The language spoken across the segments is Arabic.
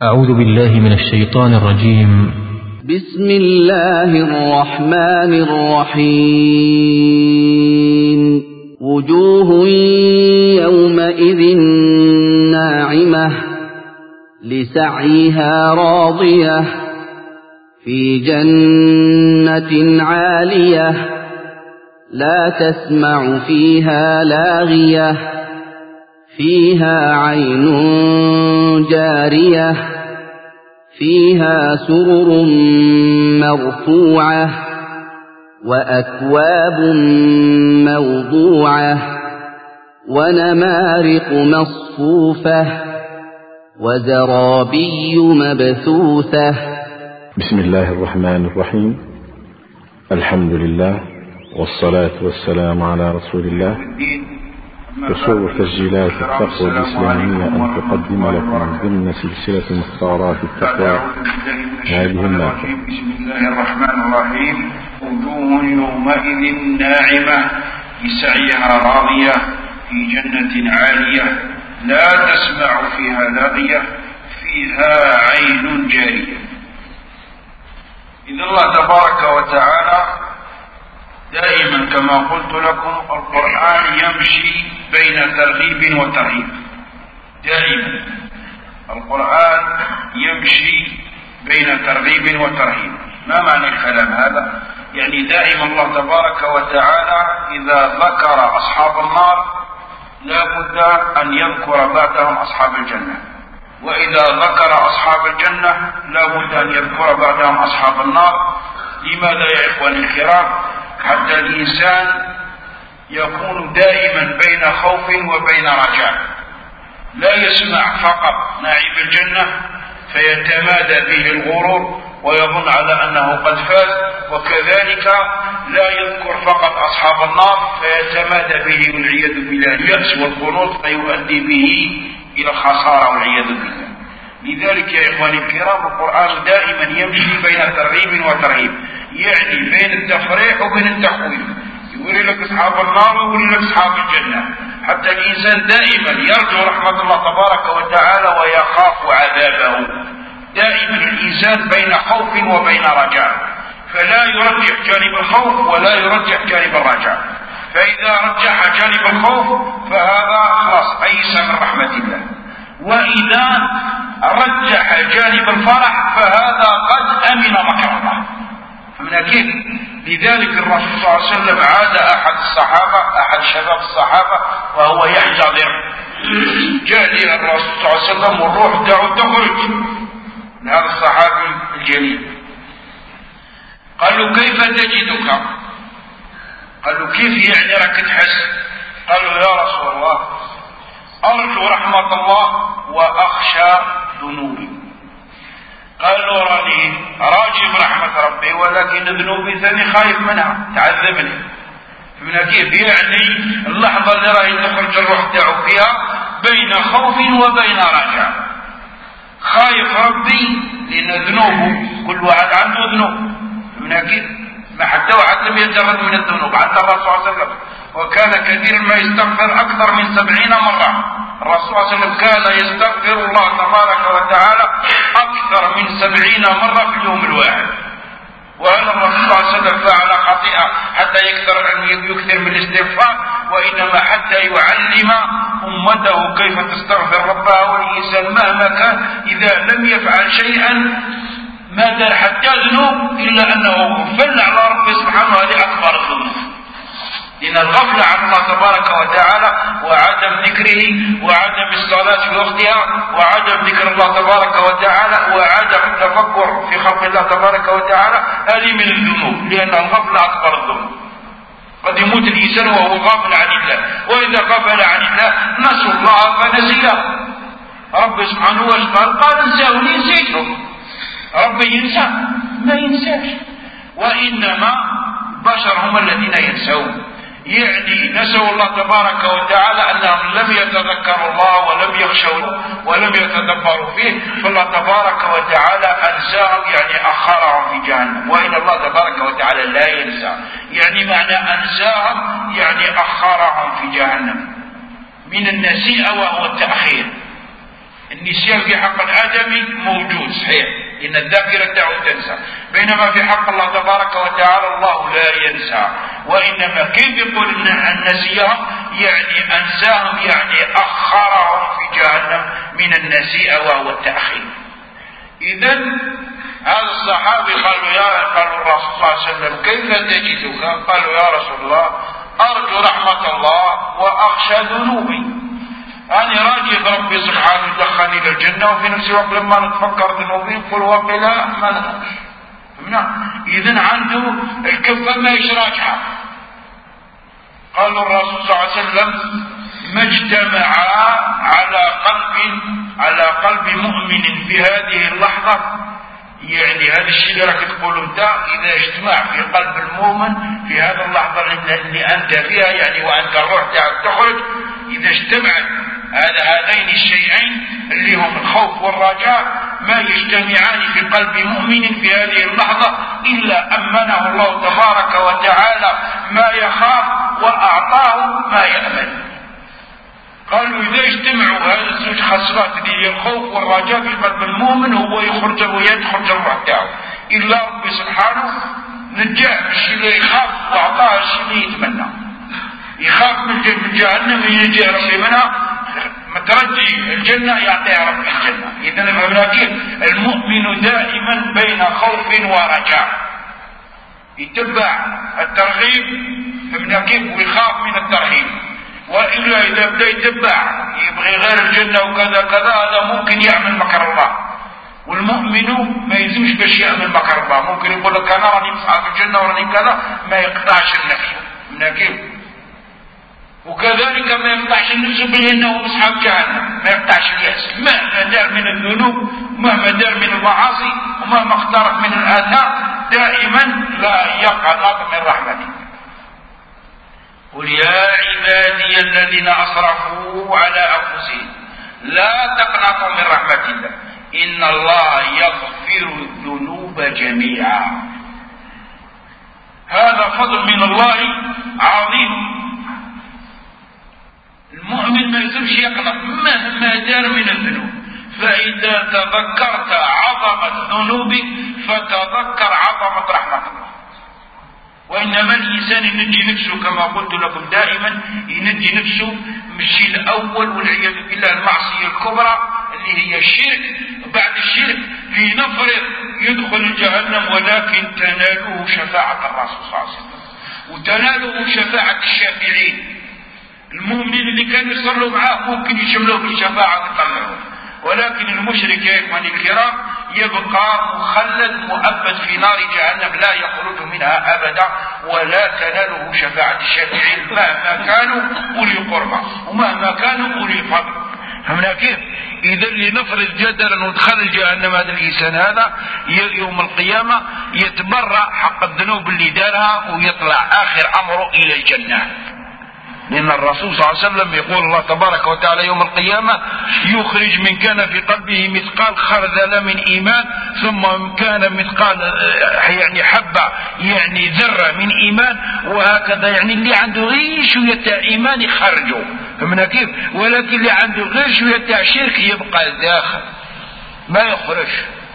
أعوذ بالله من الشيطان الرجيم. بسم الله الرحمن الرحيم. وجوه يومئذ ناعمة لسعيها راضية في جنة عالية لا تسمع فيها لاغية فيها عين جارية فيها سرر مرفوعة وأكواب موضوعة ونمارق مصفوفة وزرابي مبثوثة. بسم الله الرحمن الرحيم. الحمد لله والصلاة والسلام على رسول الله. تسر تسجيلات التقوى الإسلامية أن تقدم لكم ضمن سلسلة مختارات التقوى هذه المادة. بسم الله الرحمن الرحيم. وجوه يومئذ ناعمة لسعيها راضية في جنة عالية لا تسمع فيها لاغية فيها عين جارية. إذن الله تبارك وتعالى دائما كما قلت لكم القرآن يمشي بين ترغيب وترهيب. دائما القرآن يمشي بين ترغيب وترهيب. ما معنى الكلام هذا؟ يعني دائما الله تبارك وتعالى إذا ذكر أصحاب النار لا بد أن يذكر بعدهم أصحاب الجنة، وإذا ذكر أصحاب الجنة لا بد أن يذكر بعدهم أصحاب النار. لماذا يا إخواني الكرام؟ حتى الإنسان يكون دائما بين خوف وبين رجاء، لا يسمع فقط نعيم الجنة فيتمادى به الغرور ويظن على أنه قد فاز، وكذلك لا يذكر فقط أصحاب النار فيتمادى به والعياذ بالله اليأس والقنوط فيؤدي به إلى الخسارة والعياذ بالله. لذلك يا إخواني الكرام القرآن دائما يمشي بين ترغيب وترهيب، يعني بين التفريح وبين التخويف. يقول لك أصحاب النار ويقول لك أصحاب الجنة، حتى الإنسان دائما يرجو رحمة الله تبارك وتعالى ويخاف عذابه. دائما الإنسان بين خوف وبين رجاء، فلا يرجح جانب الخوف ولا يرجح جانب الرجاء. فإذا رجح جانب الخوف فهذا خلاص أيس من رحمة الله، وإذا رجح جانب الفرح فهذا قد أمن مكر الله. فمن كيف؟ لذلك الرسول صلى الله عليه وسلم عاد أحد شباب الصحابة وهو يحتضر، جاء لي الرسول صلى الله عليه وسلم والروح دعوه تخرج من هذا الصحابي الجليل. قال له كيف تجدك؟ قال له كيف يعني راك تحس؟ قال له يا رسول الله أرجو رحمة الله وأخشى ذنوبي. قال له راني راجي برحمة ربي ولكن ذنوبي ثاني خايف منها تعذبني. فمن كيف؟ يعني اللحظة اللي راهي تخرج الروح تاعو فيها بين خوف وبين رجاء. خايف ربي لأن ذنوبه كل واحد عنده ذنوب. فمن كيف؟ ما حتى واحد لم يتجرد من الذنوب. حتى الرسول صلى الله عليه وسلم وكان كثير ما يستغفر أكثر من 70 مرة. الرسول صلى الله عليه وسلم كان يستغفر الله تبارك وتعالى أكثر من 70 مرة في اليوم الواحد. وأن الرسول صلى الله عليه وسلم فعل خطيئة حتى يكثر من الاستغفار، وإنما حتى يعلم أمته كيف تستغفر ربها. والإنسان مهما كان إذا لم يفعل شيئا ما دار حتى ذنوب إلا أنه غفل على ربه سبحانه. هذه أكبر الذنوب، لأن الغفلة عن الله تبارك وتعالى وعدم ذكره وعدم الصلاة في وقتها وعدم ذكر الله تبارك وتعالى وعدم التفكر في خلق الله تبارك وتعالى هذه من الذنوب، لأن الغفلة أكبر الذنوب. قد يموت الإنسان وهو غافل عن الله، وإذا غفل عن الله نسوا الله فنسيه. رب سبحانه وتعالى قال انسوني نسيته. ربي ينسى؟ ما ينساش، وإنما البشر هم الذين ينسون. يعني نسوا الله تبارك وتعالى أنهم لم يتذكروا الله ولم يخشوا ولم يتدبروا فيه، فالله تبارك وتعالى أنساهم يعني أخرهم في جهنم. وإن الله تبارك وتعالى لا ينسى، يعني معنى أنساهم يعني أخرهم في جهنم من النسيئة وهو التأخير. النسيان في حق الآدمي موجود صحيح، إن الذاكرة تعود تنسى، بينما في حق الله تبارك وتعالى الله لا ينسى. وإنما كيف يقول أن نسيهم يعني أنساهم، يعني أخرهم في جهنم من النسيئة وهو التأخير. إذن هذا الصحابي قالوا الرسول صلى الله عليه وسلم كيف تجدك؟ قالوا يا رسول الله أرجو رحمة الله وأخشى ذنوبي، أنا راجي ربي سبحانه يدخلني إلى الجنة، وفي نفس الوقت لما نتفكر ذنوبي نقول وقلا ما نخش. إذن عنده الكفة ما يشراجها. قال الرسول صلى الله عليه وسلم ما اجتمعا على قلب مؤمن في هذه اللحظة، يعني هذا الشيء اللي راك تقوله انت اذا اجتمع في قلب المؤمن في هذه اللحظة اللي انت فيها، يعني وانت الروح تاعك تخرج، اذا اجتمعت هذين الشيئين اللي هم الخوف والرجاء ما يجتمعان في قلب مؤمن في هذه اللحظة إلا أمنه الله تبارك وتعالى ما يخاف وأعطاه ما يأمن. قالوا إذا اجتمعوا هذه الزوج خصلات اللي هي الخوف والرجاء في قلب المؤمن، هو يخرج ويدخل الروح تاعه، إلا ربي سبحانه نجاه بالشيء اللي يخاف وأعطاه الشيء اللي يتمنى. يخاف من جهنم ينجيه ربي منها، مترجي الجنة يعطيها رب الجنة. إذن فهمنا كيف المؤمن دائما بين خوف ورجاء، يتبع الترغيب فهمنا كيف ويخاف من الترهيب، وإلا إذا بدأ يتبع يبغي غير الجنة وكذا كذا هذا ممكن يعمل مكر الله. والمؤمن ما يلزمش باش يعمل مكر الله، ممكن يقول لك أنا راني في الجنة وراني كذا، ما يقطعش النفس فهمنا كيف. وكذلك ما يقطعش النفس بأنه أصحاب جهنم، ما يقطعش اليأس مهما دار من الذنوب ومهما دار من المعاصي ومهما اقترف من الآثام، دائما لا يقنط من رحمته. قل يا عبادي الذين أسرفوا على أنفسهم لا تقنطوا من رحمة الله إن الله يغفر الذنوب جميعا. هذا فضل من الله عظيم. المؤمن ما يلزمش يقنط مهما دار من الذنوب، فإذا تذكرت عظمة ذنوبك فتذكر عظمة رحمة الله. وإنما الإنسان ينجي نفسه كما قلت لكم دائما، ينجي نفسه من الشيء الأول والعياذ بالله المعصية الكبرى اللي هي الشرك. بعد الشرك في نفرض يدخل جهنم ولكن تناله شفاعة الرسول صلى الله عليه وسلم وتناله شفاعة الشافعين. المؤمنين اللي كانوا يصلوا معاه ممكن يشملوه بالشفاعة ويطلعوه، ولكن المشرك يا إخواني الكرام يبقى مخلد مؤبد في نار جهنم لا يخرج منها أبدا، ولا تناله شفاعة الشافعين مهما كانوا أولي قربى ومهما كانوا أولي فضل. فهمنا كيف؟ إذا لنفرض جدلا ودخل جهنم هذا الإنسان هذا يوم القيامة يتبرأ حق الذنوب اللي دارها ويطلع آخر أمره إلى الجنة. لأن الرسول صلى الله عليه وسلم يقول الله تبارك وتعالى يوم القيامة يخرج من كان في قلبه مثقال خردل من إيمان، ثم كان مثقال يعني حبة يعني ذرة من إيمان، وهكذا يعني اللي عنده غير شوية إيمان يخرجه فهمنا كيف، ولكن اللي عنده غير شوية شرك يبقى داخل ما يخرج.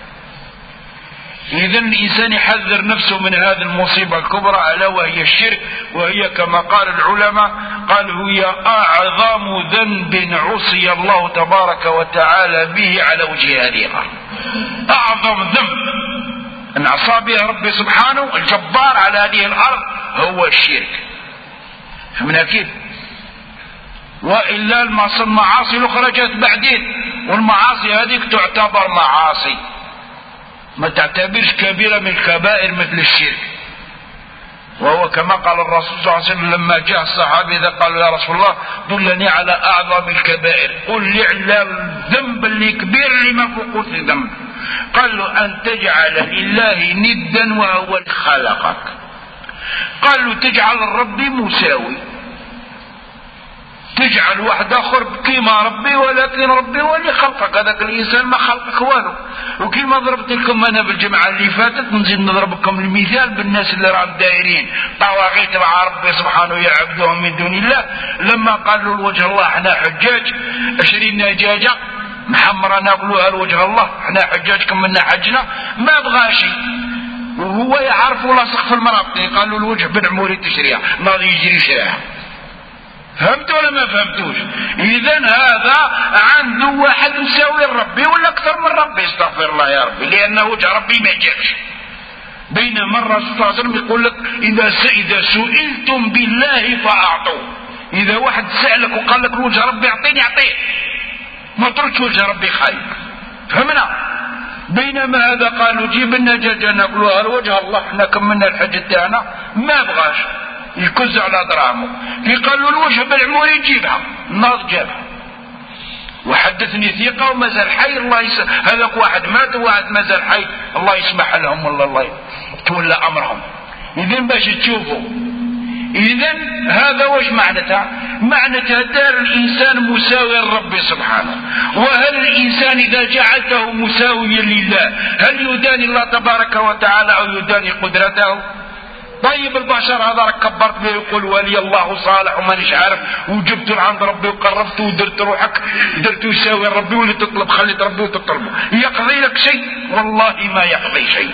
إذن الإنسان يحذر نفسه من هذه المصيبة الكبرى ألا وهي الشرك، وهي كما قال العلماء قالوا هي أعظم ذنب عصي الله تبارك وتعالى به على وجه هذه الأرض. أعظم ذنب أن عصى به ربي سبحانه الجبار على هذه الأرض هو الشرك. فهمنا كيف؟ وإلا المعاصي الأخرى جاءت بعدين، والمعاصي هذه تعتبر معاصي ما تعتبرش كبيرة من الكبائر مثل الشرك. وهو كما قال الرسول صلى الله عليه وسلم لما جاء الصحابي إذا قالوا يا رسول الله دلني على أعظم الكبائر، قل لي على الذنب اللي كبير اللي ما فوقوش ذنب. قال له أن تجعل لله ندا وهو اللي خلقك. قال له تجعل الرب مساوي، تجعل واحد آخر كيما ربي ولكن ربي هو اللي خلقك، هذاك الإنسان ما خلقك والو. وكيما ضربت لكم أنا بالجمعة اللي فاتت نزيد نضربكم المثال بالناس اللي راهم دايرين طواغيت مع ربي سبحانه يعبدوهم من دون الله. لما قالوا لوجه الله احنا حجاج 20 دجاجة محمرة نقولوها لوجه الله، احنا حجاجكم منا حجنا، ما بغاشي وهو يعرف ولا سقف المرابط قالوا الوجه بن عموري تشريع ناضي يجري شريعه. فهمتوا ولا ما فهمتوش؟ اذا هذا عنده واحد مساوي لربي ولا اكثر من ربي، استغفر الله يا ربي، لان وجه ربي ما جاش. بينما الرسول صلى الله عليه وسلم يقول لك اذا سئلتم بالله فاعطوا، اذا واحد سالك وقال لك وجه ربي اعطيني اعطيه، ما تردش وجه ربي خايب. فهمنا؟ بينما هذا قالوا جيب لنا دجاجه ناكلوها لوجه الله، احنا كملنا الحج تاعنا، ما بغاش يكز على دراهمه. كي قالوا الوجه بالعموري يجيبها، الناض جابها. وحدثني ثقه ومازال حي، الله هذاك واحد مات وواحد مازال حي، الله يسمح لهم والله الله تولى امرهم. اذا باش تشوفوا، اذا هذا واش معناتها؟ معناتها دار الانسان مساوي لربي سبحانه. وهل الانسان اذا جعلته مساويا لله هل يداني الله تبارك وتعالى او يداني قدرته؟ طيب البشر هذا راك كبرت به يقول ولي الله صالح ومانيش عارف، وجبت عند ربي وقربت ودرت روحك درت يساوي ربي واللي تطلب خليت ربي وتطلبه، يقضي لك شيء؟ والله ما يقضي شيء،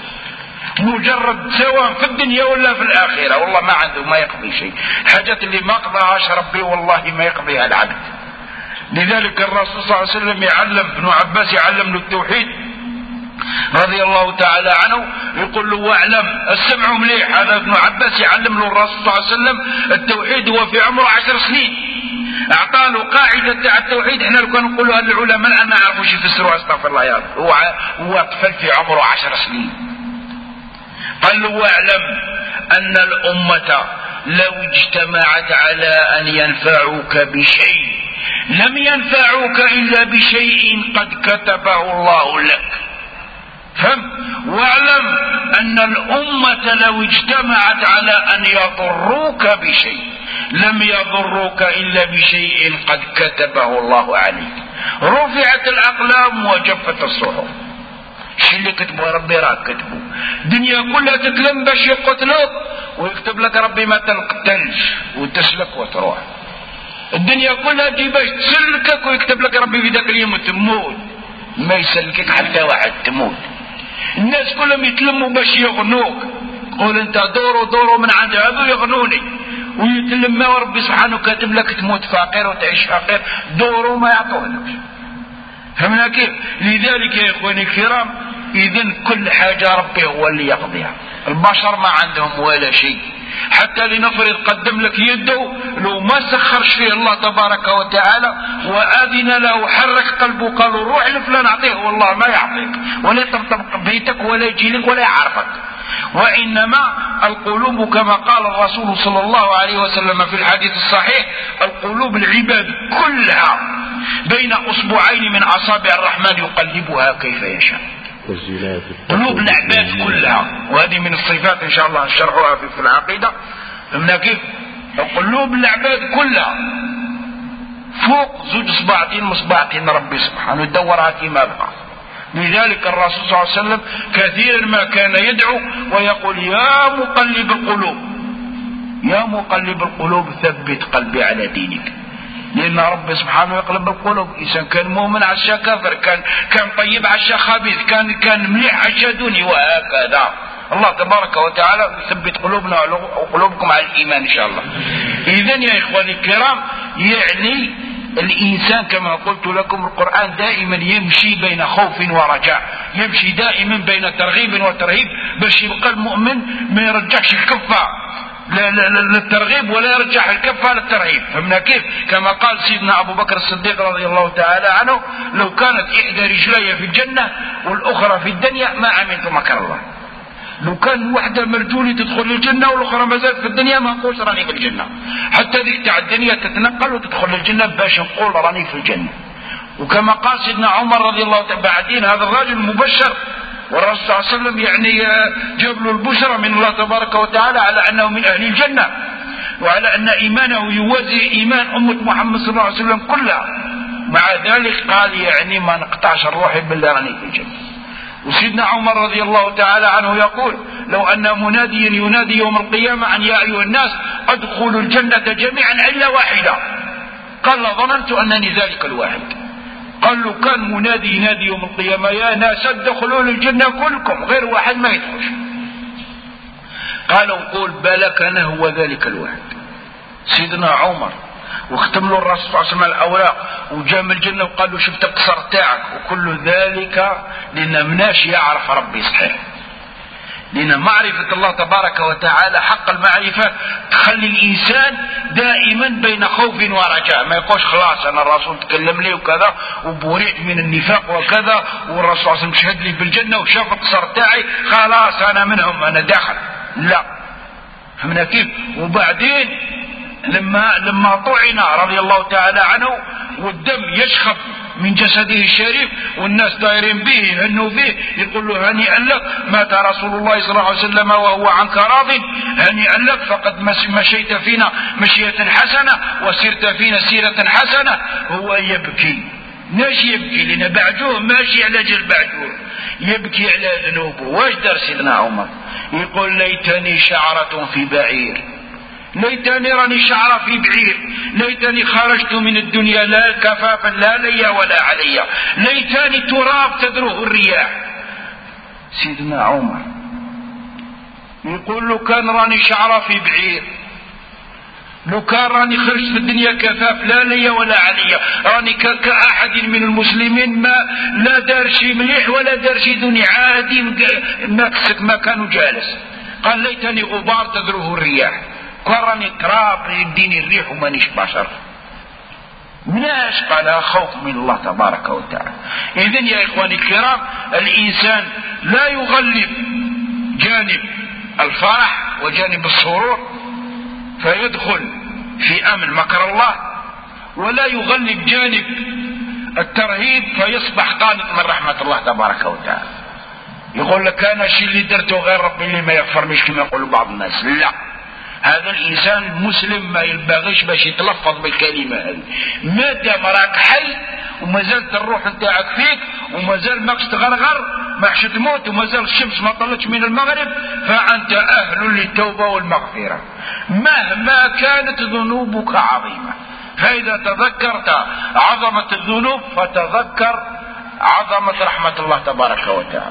مجرد سواء في الدنيا ولا في الآخرة، والله ما عنده ما يقضي شيء. حاجات اللي ما قضاهاش ربي والله ما يقضيها العبد. لذلك الرسول صلى الله عليه وسلم يعلم ابن عباس يعلم له التوحيد رضي الله تعالى عنه، يقول له واعلم، السمع مليح، هذا ابن عباس يعلم له الرسول صلى الله عليه وسلم التوحيد هو في عمره 10 سنين، اعطاله قاعده تاع التوحيد. احنا لو كانوا نقولوا العلماء الان ما يعرفوش يفسروها، استغفر الله يا رب، هو طفل في عمره 10 سنين. قال له واعلم ان الامه لو اجتمعت على ان ينفعوك بشيء لم ينفعوك الا بشيء قد كتبه الله لك. فهم؟ واعلم ان الامه لو اجتمعت على ان يضروك بشيء لم يضروك الا بشيء قد كتبه الله عليك. رفعت الاقلام وجفت الصحف. شو اللي كتبه ربي راك كتبه. الدنيا كلها تتلم باش يقتلوك ويكتب لك ربي ما تنقتلش وتسلك وتروح. الدنيا كلها تجي باش تسلكك ويكتب لك ربي في ذاك اليوم تموت، ما يسلكك حتى واحد تموت. الناس كلهم يتلموا باش يغنوك، قول انت دوروا من عند هذو يغنوني، ويتلموا ربي سبحانه كاتب لك تموت فقير وتعيش فقير، دوروا ما يعطونكش. فهمنا كيف؟ لذلك يا اخواني الكرام، اذن كل حاجة ربي هو اللي يقضيها، البشر ما عندهم ولا شيء. حتى لنفرض قدم لك يده لو ما سخرش فيه الله تبارك وتعالى وآذن له حرك قلبه قالوا روح لفلان اعطيه، والله ما يعطيك ولا يطبطب بيتك ولا يجي لك ولا يعرفك. وإنما القلوب كما قال الرسول صلى الله عليه وسلم في الحديث الصحيح، القلوب العباد كلها بين أصبعين من أصابع الرحمن يقلبها كيف يشاء. قلوب العباد كلها، وهذه من الصفات إن شاء الله نشرحها في العقيدة. فهمنا كيف؟ قلوب العباد كلها فوق زوج صباعتين مصباعتين ربي سبحانه يدورها كما بقى. لذلك الرسول صلى الله عليه وسلم كثيرا ما كان يدعو ويقول يا مقلب القلوب يا مقلب القلوب ثبت قلبي على دينك. لأن ربي سبحانه يقلب القلوب، إنسان كان مؤمن عشا كافر، كان طيب عشا خبيث، كان مليح عشا دوني، وهكذا. الله تبارك وتعالى يثبت قلوبنا وقلوبكم على الإيمان إن شاء الله. إذن يا إخواني الكرام، يعني الإنسان كما قلت لكم القرآن دائما يمشي بين خوف ورجاء، يمشي دائما بين ترغيب وترهيب باش يبقى المؤمن ما يرجعش الكفة للترغيب ولا يرجع الكفة للترهيب. فهمنا كيف؟ كما قال سيدنا أبو بكر الصديق رضي الله تعالى عنه لو كانت إحدى رجلي في الجنة والأخرى في الدنيا ما عملت مكر الله. لو كان وحده مرجولي تدخل الجنة والأخرى ما زالت في الدنيا ما نقولش راني في الجنة، حتى ذيك تاع الدنيا تتنقل وتدخل الجنة باش نقول راني في الجنة. وكما قال سيدنا عمر رضي الله تعالى بعدين هذا الرجل مبشر، والرسول صلى الله عليه وسلم يعني جاب له البشرى من الله تبارك وتعالى على أنه من أهل الجنة، وعلى أن إيمانه يوازي إيمان أمة محمد صلى الله عليه وسلم كلها. مع ذلك قال يعني ما نقطعش الروح بالله راني في الجنة. وسيدنا عمر رضي الله تعالى عنه يقول لو أن مناديا ينادي يوم القيامة أن يا أيها الناس أدخلوا الجنة جميعا إلا واحدة، قال ظننت أنني ذلك الواحد. قال له كان منادي ينادي يوم القيامة يا ناس ادخلوا الجنة كلكم غير واحد ما يدخلش. قالوا نقول بالك أنا هو ذلك الواحد. سيدنا عمر واختم له الرسول صلى الله عليه وسلم الأوراق وجاء من الجنة وقال له شفت القصر تاعك، وكل ذلك لأن مناش يعرف ربي صحيح. لأن معرفة الله تبارك وتعالى حق المعرفة تخلي الإنسان دائما بين خوف ورجاء، ما يقولش خلاص أنا الرسول تكلم لي وكذا وبورئت من النفاق وكذا والرسول صلى الله عليه وسلم شهد لي بالجنة وشاف القصر تاعي خلاص أنا منهم أنا داخل. لا، فهمنا كيف؟ وبعدين لما طعن رضي الله تعالى عنه والدم يشخب من جسده الشريف والناس دايرين به يهنوا به يقول له هنيئا لك مات رسول الله صلى الله عليه وسلم وهو عنك راض، هنيئا لك فقد مشيت فينا مشية حسنة وسرت فينا سيرة حسنة. هو يبكي، ليش يبكي؟ لأن بعجوه ماشي على جل بعجوه، يبكي على ذنوبه. واش دار سيدنا عمر؟ يقول ليتني شعرة في بعير، ليتني راني شعرة في بعير، ليتني خرجت من الدنيا لا كفافا لا لي ولا علي، ليتني تراب تدروه الرياح. سيدنا عمر يقول له كان راني شعرة في بعير، لو كان راني خرجت في الدنيا كفاف لا لي ولا علي، راني كأحد من المسلمين ما لا دار شي مليح ولا دار شي دنيا عادي مكسك ما كانوا جالس. قال ليتني غبار تدروه الرياح، كرني تراب يديني الريح ومانيش بشر. مناش؟ قال خوف من الله تبارك وتعالى. إذن يا إخواني الكرام الإنسان لا يغلب جانب الفرح وجانب السرور فيدخل في أمن مكر الله، ولا يغلب جانب الترهيب فيصبح قانط من رحمة الله تبارك وتعالى. يقول لك أنا شي اللي درته غير ربي اللي ما يغفر، مش كما يقول بعض الناس. لا، هذا الإنسان المسلم ما ينبغيش باش يتلفظ بالكلمة هذه. ما دام راك حي وما زالت الروح نتاعك فيك وما زال ماكش تغرغر ماكش تموت وما زال الشمس ما طلتش من المغرب فأنت أهل للتوبة والمغفرة مهما كانت ذنوبك عظيمة. فإذا تذكرت عظمة الذنوب فتذكر عظمة رحمة الله تبارك وتعالى.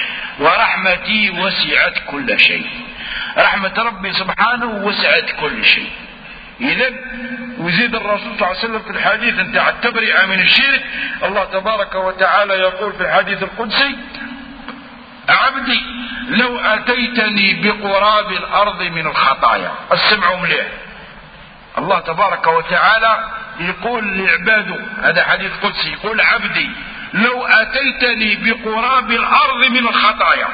ورحمتي وسعت كل شيء، رحمة ربي سبحانه وسعت كل شيء. إذن وزيد الرسول صلى الله عليه وسلم في الحديث انت التبرئة من الشرك. الله تبارك وتعالى يقول في الحديث القدسي عبدي لو أتيتني بقراب الأرض من الخطايا. السمع مليح، الله تبارك وتعالى يقول لعباده، هذا حديث قدسي، يقول عبدي لو أتيتني بقراب الأرض من الخطايا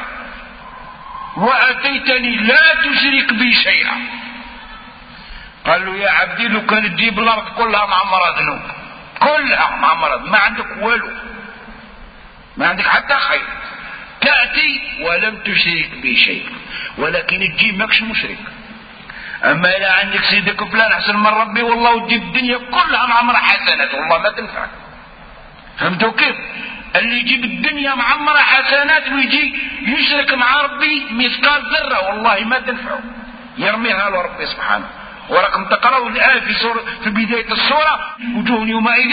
وأتيتني لا تشرك بي شيئا. قال له يا عبدي لو كان تجيب الأرض كلها معمرة ذنوب، كلها معمرة، ما عندك والو، ما عندك حتى خير، تأتي ولم تشرك بي شيء، ولكن تجيب ماكش مشرك. أما إذا عندك سيدك فلان أحسن من ربي والله وتجيب الدنيا كلها معمرة حسنات والله ما تنفع. فهمتوا كيف؟ اللي يجيب الدنيا معمرة حسنات ويجي يشرك مع ربي مثقال ذرة والله ما تنفعه، يرميها له ربي سبحانه. ورقم تقرأوا الآية في بداية السورة وجوه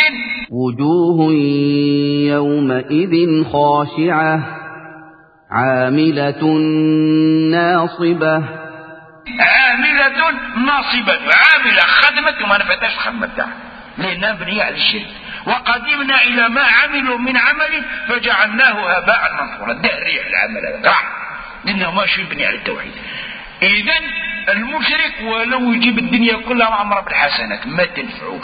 يومئذ خاشعة عاملة ناصبة. عاملة ناصبة، عاملة خدمت وما نفتش خدمتها لأنها بنية على الشرك. وقدمنا إلى ما عملوا من عمل فجعلناه هباء منثورا. ده ريح العمل هذا لأنه ماشي يبني على التوحيد. إذن المشرك ولو يجيب الدنيا كلها معمرة بالحسنات ما تنفعوش.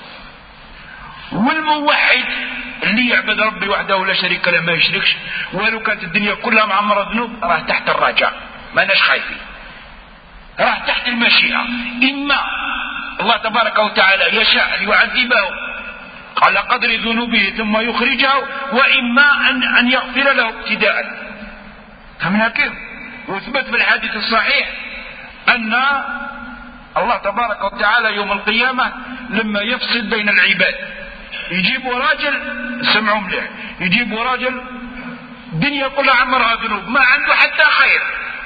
والموحد اللي يعبد ربي وحده ولا شريك له ما يشركش ولو كانت الدنيا كلها معمرة ذنوب راه تحت الرجاء، ما ناش خايفين، راه تحت المشيئة. إما الله تبارك وتعالى يشاء ليعذبه على قدر ذنوبه ثم يخرجه، وإما أن يغفر له ابتداء. فمنها كيف؟ وثبت في الحديث الصحيح أن الله تبارك وتعالى يوم القيامة لما يفصل بين العباد يجيبوا راجل، سمعوا مليح، يجيبوا راجل الدنيا كلها عمرها ذنوب ما عنده حتى خير،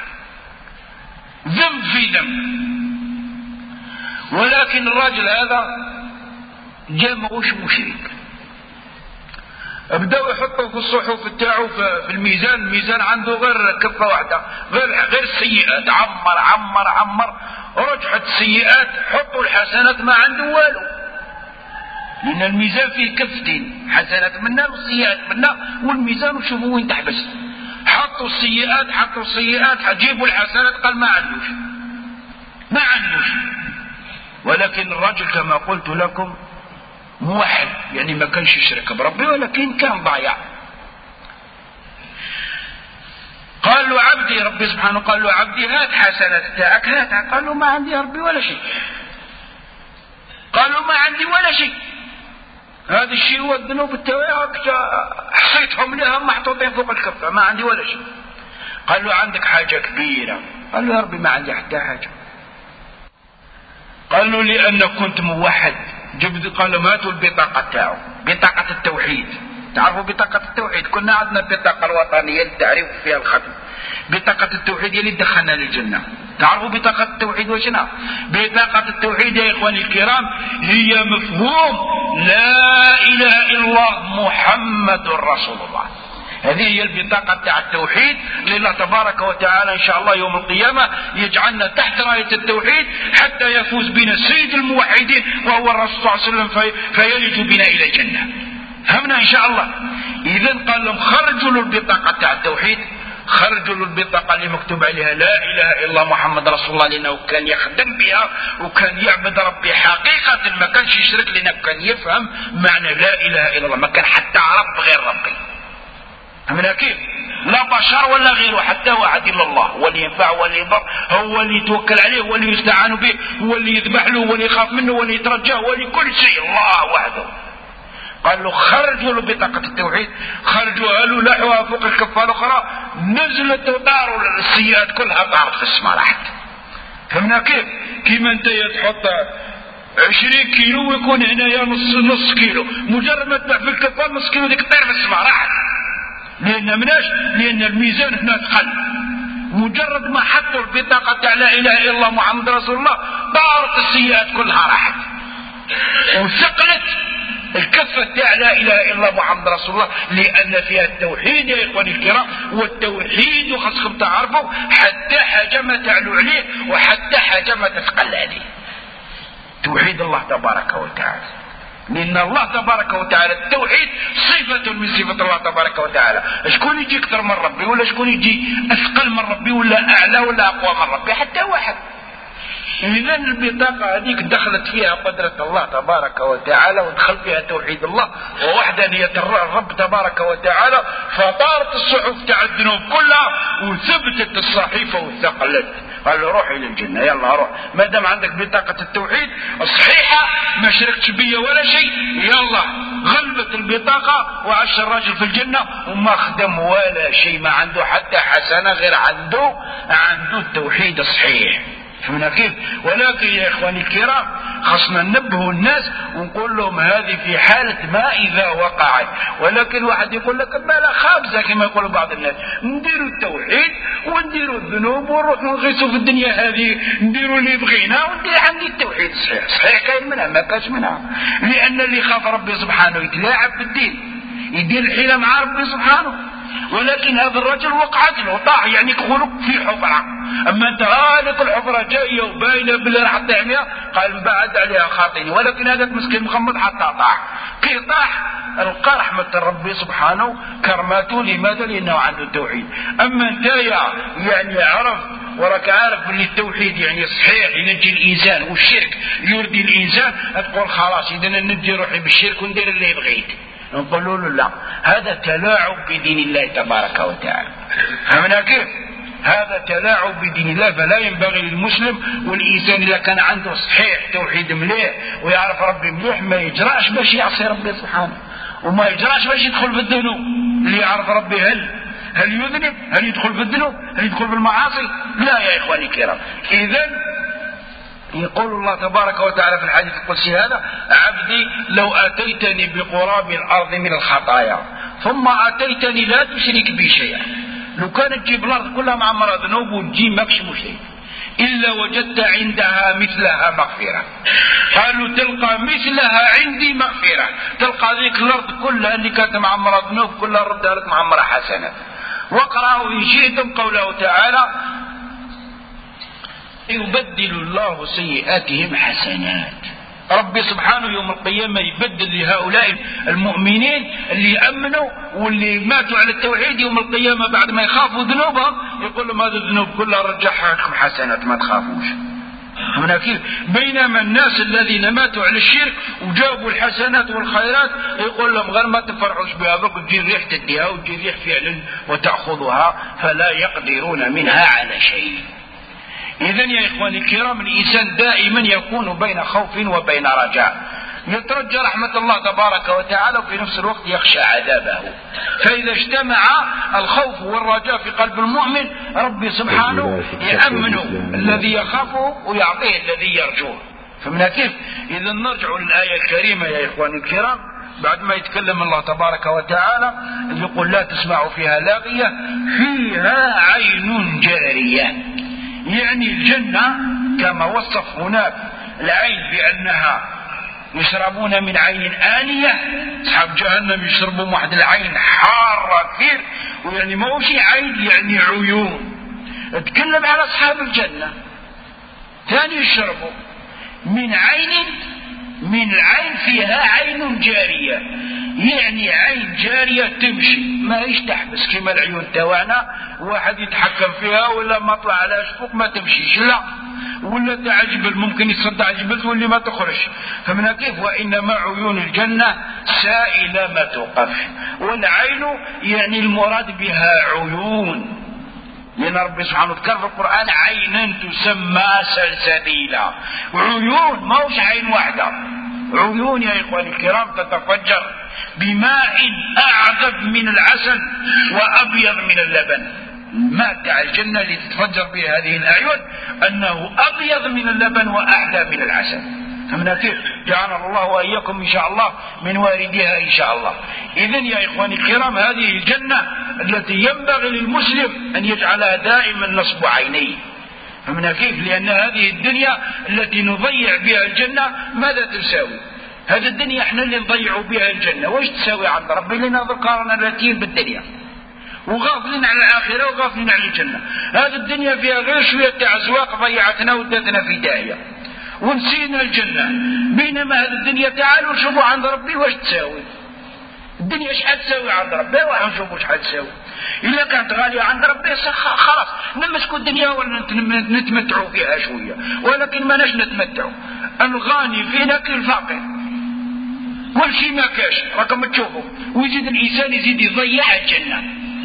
ذنب في ذنب، ولكن الراجل هذا جاء ماهوش مشرك بداوا يحطوا في الصحف تاعو في الميزان عنده غير كفة واحدة، غير السيئات، عمر رجحت السيئات، حطوا الحسنات ما عنده والو، لأن الميزان فيه كفتين، حسنات منا والسيئات منا، والميزان وشوفوا وين تحبس. حطوا السيئات حجيبوا الحسنات، قال ما عندوش. ولكن الرجل كما قلت لكم موحد، يعني ما كانش يشرك بربي، ولكن كان ضايع. قال له عبدي، ربي سبحانه قال له عبدي هات حسنات تاعك هاتها. قال له ما عندي يا ربي ولا شيء. قال له ما عندي ولا شيء، هذا الشيء هو الذنوب تاعك حصيتهم لها محطوطين فوق الكفة، ما عندي ولا شيء. قال له عندك حاجة كبيرة. قال له يا ربي ما عندي حتى حاجة. قال له لأنك كنت موحد. قال له هاتوا البطاقة تاعو، بطاقة التوحيد. تعرفوا بطاقة التوحيد؟ كنا عندنا البطاقة الوطنية للتعريف فيها الختم. بطاقة التوحيد اللي دخلنا للجنة. تعرفوا بطاقة التوحيد وشنا؟ بطاقة التوحيد يا إخواني الكرام هي مفهوم لا إله إلا الله محمد رسول الله. هذه هي البطاقة تاع التوحيد لله تبارك وتعالى إن شاء الله يوم القيامة يجعلنا تحت راية التوحيد حتى يفوز بنا سيد الموحدين وهو الرسول صلى الله عليه وسلم فيلج بنا إلى الجنة. فهمنا إن شاء الله. إذن قال لهم خرجوا له البطاقة تاع التوحيد، خرجوا له البطاقة اللي مكتوب عليها لا إله إلا الله محمد رسول الله، لأنه كان يخدم بها وكان يعبد ربي حقيقة، ما كانش يشرك، لأنه كان يفهم معنى لا إله إلا الله، ما كان حتى رب غير ربي. فهمنا كيف؟ لا بشر ولا غيره، حتى واحد إلا الله، هو اللي ينفع واللي يضر، هو اللي يتوكل عليه، هو اللي يستعان به، هو اللي يذبح له، هو اللي يخاف منه، هو اللي يترجاه، هو اللي كل شيء الله وحده. قال له خرجوا له بطاقة التوحيد، خرجوها له لحوها فوق الكفة الأخرى، نزلت وطاروا السيئات كلها طارت في السماء راحت. فهمنا كيف؟ كيما انت تحط 20 كيلو ويكون هنايا نص كيلو، مجرد ما تبع في الكفة نص كيلو ديك طير في السماء راحت. لأن الميزان هنا ثقل. مجرد ما حطوا البطاقة تاع لا إله إلا الله محمد رسول الله طارت السيئات كلها راحت، وثقلت الكفة تاع لا إله إلا الله محمد رسول الله، لأن فيها التوحيد يا إخواني الكرام. والتوحيد وخاصكم تعرفوا حتى حاجة ما تعلو عليه وحتى حاجة ما تثقل عليه، توحيد الله تبارك وتعالى. لأن الله تبارك وتعالى التوحيد صفة من صفة الله تبارك وتعالى. شكون يجي أكثر من ربي، ولا شكون يجي أثقل من ربي، ولا أعلى ولا أقوى من ربي؟ حتى واحد. إذن البطاقة هذيك دخلت فيها قدرة الله تبارك وتعالى، ودخل فيها توحيد الله ووحدانية الرب تبارك وتعالى، فطارت الصحف تاع الذنوب كلها وثبتت الصحيفة وثقلت. قال له روح إلى الجنة، يلا روح، ما دام عندك بطاقة التوحيد الصحيحة ما شركتش بيا ولا شيء، يلا. غلبت البطاقة وعاش الراجل في الجنة وما خدم ولا شيء، ما عنده حتى حسنة غير عنده التوحيد الصحيح. فهمنا كيف؟ ولكن يا إخواني الكرام خصنا ننبه الناس ونقول لهم هذه في حالة ما إذا وقعت. ولكن واحد يقول لك بلا خابزة كما يقول بعض الناس، نديروا التوحيد ونديروا الذنوب ونروح نغيسوا في الدنيا هذه، نديروا اللي بغينا وندير عندي التوحيد صحيح كاين منها ما كاش منها. لأن اللي خاف ربي سبحانه يتلاعب بالدين، يدير الحيلة مع ربي سبحانه. ولكن هذا الرجل وقعت له طاح، يعني خلق في حفرة. أما أنت هذيك الحفرة جاية وباينة بالله راح تحميها، قال بعد عليها خاطئني. ولكن هذاك مسكين مغمض حتى طاح. كي طاح القى رحمة ربي سبحانه كرماته. لماذا؟ لأنه عنده التوحيد. أما أنت يعني عرف وراك عارف أن التوحيد يعني صحيح ينجي الإنسان والشرك يردي الإنسان، تقول خلاص إذا ندي روحي بالشرك وندير اللي بغيت. نقول له لا، هذا تلاعب بدين الله تبارك وتعالى. فهمنا كيف؟ هذا تلاعب بدين الله. فلا ينبغي للمسلم والإنسان إذا كان عنده صحيح توحيد مليح ويعرف ربي مليح ما يجراش باش يعصي ربي سبحانه، وما يجراش باش يدخل في الذنوب. اللي يعرف ربي هل يذنب؟ هل يدخل في الذنوب؟ هل يدخل في المعاصي؟ لا يا إخواني الكرام. إذن يقول الله تبارك وتعالى في الحديث القدسي هذا: عبدي لو أتيتني بقراب الأرض من الخطايا ثم أتيتني لا تشرك بي شيئا. لو كانت تجيب الأرض كلها معمرة ذنوب وتجي ماكش مشرك، إلا وجدت عندها مثلها مغفرة. قالوا تلقى مثلها عندي مغفرة، تلقى ذيك الأرض كلها اللي كانت معمرة ذنوب كلها ردها لك معمرة حسنة. واقرأوا إن شئتم قوله تعالى يبدل الله سيئاتهم حسنات. ربي سبحانه يوم القيامة يبدل لهؤلاء المؤمنين اللي أمنوا واللي ماتوا على التوحيد، يوم القيامة بعد ما يخافوا ذنوبهم يقول لهم هذه الذنوب كلها رجعها لكم حسنات ما تخافوش. هنا كيف؟ بينما الناس الذين ماتوا على الشرك وجابوا الحسنات والخيرات يقول لهم غير ما تفرحوش بها، بقى تجي الريح تديها وتجي الريح فعلا وتأخذها، فلا يقدرون منها على شيء. إذن يا إخواني الكرام الإنسان دائما يكون بين خوف وبين رجاء، يترجى رحمة الله تبارك وتعالى وفي نفس الوقت يخشى عذابه. فإذا اجتمع الخوف والرجاء في قلب المؤمن ربي سبحانه يأمنه الذي يخافه ويعطيه الذي يرجوه. فمن كيف؟ إذا نرجع للآية الكريمة يا إخواني الكرام بعد ما يتكلم الله تبارك وتعالى يقول لا تسمع فيها لاغية فيها عين جارية، يعني الجنة كما وصف هناك العين بأنها يشربون من عين آنية، أصحاب جهنم يشربوا من واحد العين حارة كثير، ويعني ما هو شيء عين يعني عيون. اتكلم على أصحاب الجنة ثاني يشربوا من العين فيها عين جارية، يعني عين جارية تمشي ما هيش تحبس كما العيون تاعنا واحد يتحكم فيها ولا ما طلع على فوق ما تمشيش، لا ولا تاع جبل ممكن يصدع جبل واللي ما تخرج. فمن كيف؟ وإنما عيون الجنة سائلة ما توقف. والعين يعني المراد بها عيون، لأن ربي سبحانه ذكر في القرآن عينا تسمى سلسبيلا، عيون ما هوش عين واحدة، عيون يا إخواني الكرام تتفجر بماء أعذب من العسل وأبيض من اللبن. الماء تاع الجنة اللي تتفجر به هذه الأعين أنه أبيض من اللبن وأحلى من العسل. فمن كيف؟ جعلنا الله وإياكم إن شاء الله من واردها إن شاء الله. إذن يا إخواني الكرام هذه الجنة التي ينبغي للمسلم أن يجعلها دائما نصب عينيه. فمن كيف؟ لأن هذه الدنيا التي نضيع بها الجنة ماذا تساوي؟ هذه الدنيا احنا اللي نضيع بها الجنة وايش تساوي عند ربي؟ لنا ذكرنا التين بالدنيا وغافلين على الآخرة وغافلين على الجنة. هذه الدنيا فيها غير شوية تعزواق ضيعتنا ودتنا في داهية ونسينا الجنة. بينما هذه الدنيا تعالوا نشوفوا عند ربي واش تساوي. الدنيا شحال تساوي عند ربي ونشوفوا شحال تساوي. إلا كانت غالية عند ربي خلاص نمسكوا الدنيا ولا نتمتعوا فيها شوية، ولكن ما ناش نتمتعوا. الغني فينا كالفقير كل شيء ما كاش راكم تشوفوا، ويزيد الإنسان يزيد يضيع الجنة.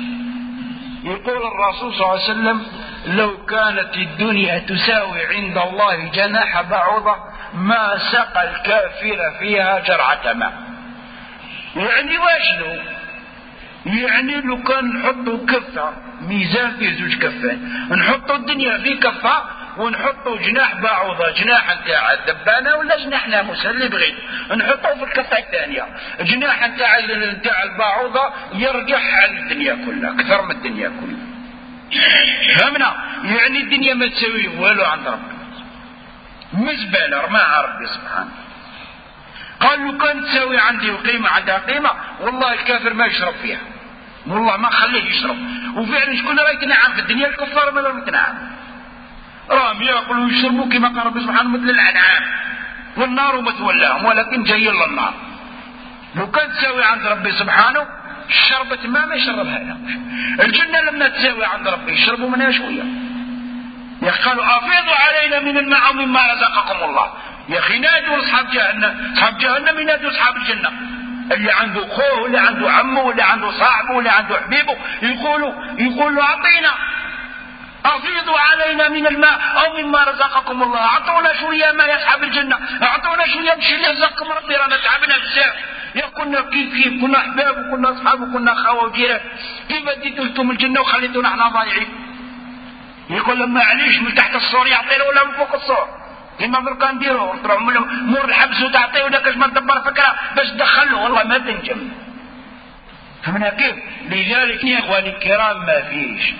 يقول الرسول صلى الله عليه وسلم لو كانت الدنيا تساوي عند الله جناح بعوضة ما سقى الكافر فيها جرعة ماء. يعني واش يعني لو كان نحطوا كفة ميزان في زوج كفان، نحطوا الدنيا في كفة ونحطوا جناح بعوضة جناح نتاع الدبانة ولا جناح ناموس اللي بغيت نحطوه في الكفة الثانية، جناح نتاع البعوضة يرجح على الدنيا كلها أكثر من الدنيا كلها. فهمنا؟ يعني الدنيا ما تسوي والو عند ربي، مزبلة رماها ربي سبحانه. قال لو كانت تساوي عندي وقيمة عندها قيمة والله الكافر ما يشرب فيها، والله ما خليه يشرب. وفعلا شكون راه يتنعم في الدنيا؟ الكفار ما راهم يتنعم، راهم ياكلوا ويشربوا كما قال ربي سبحانه مثل الأنعام، والنار مثواهم ولكن جاي للنار. لو كانت تساوي عند ربي سبحانه شربت ما يشربها له. الجنة لما تساوي عند ربي يشربوا منها شوية. يا أخي قالوا أفيضوا علينا من الماء مما رزقكم الله. يا أخي نادوا أصحاب جهنم، أصحاب جهنم ينادوا أصحاب الجنة، اللي عنده أخوه واللي عنده عمه واللي عنده صاحبه واللي عنده حبيبه يقولوا أعطينا أفيضوا علينا من الماء أو مما رزقكم الله، أعطونا شوية ما يا أصحاب الجنة، أعطونا شوية مش اللي رزقكم ربي رانا تعبنا بزاف. يا كنا كيف كنا أحباب وكنا أصحاب وكنا خاوة وجيران، كيف اديتوا لكم الجنة وخليتونا احنا ضايعين؟ يقول لما عليش من تحت السور يعطينا ولا من فوق السور كما دركا نديروا مور الحبس وتعطيه ولا كاش ما تدبر فكرة باش تدخله والله ما تنجم. فمن كيف؟ لذلك يا اخواني الكرام ما فيش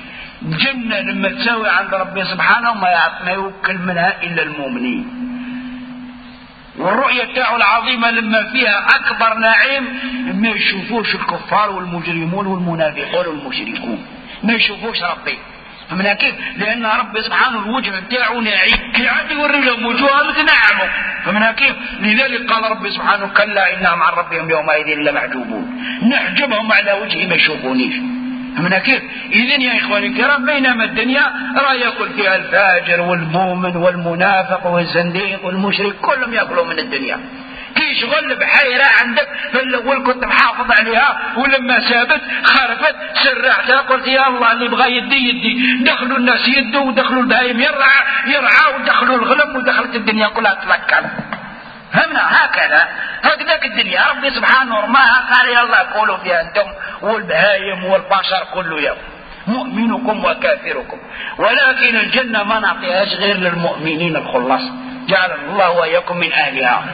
الجنة لما تساوي عند ربي سبحانه ما يوكل منها إلا المؤمنين. والرؤية تاعه العظيمة لما فيها أكبر نعيم ما يشوفوش الكفار والمجرمون والمنافقون والمشركون، ما يشوفوش ربي. فمن كيف؟ لأن ربي سبحانه الوجه تاعه نعيم، كيعاد يوري لهم وجوههم تنعموا. فمن كيف؟ لذلك قال ربي سبحانه كلا إنهم عن ربهم يومئذ لمحجوبون، نحجبهم على وجهي ما يشوفونيش. فمن كيف؟ إذن يا إخواني الكرام بينما الدنيا راه يأكل فيها الفاجر والمؤمن والمنافق والزنديق والمشرك كلهم يأكلوا من الدنيا. كي شغل بحيرة عندك فالأول كنت محافظ عليها، ولما سابت خرفت سرعتها قلت يا الله اللي بغى يدي دخلوا الناس يدوا ودخلوا البهايم يرعى ودخلوا الغلم ودخلت الدنيا كلها تلكل. فهمنا؟ هكذاك الدنيا ربي سبحانه رماها قال يا الله كلوا فيها انتم والبهايم والبشر كله يوم مؤمنكم وكافركم، ولكن الجنة ما نعطيهاش غير للمؤمنين الخلاص، جعلنا الله وإياكم من أهلها.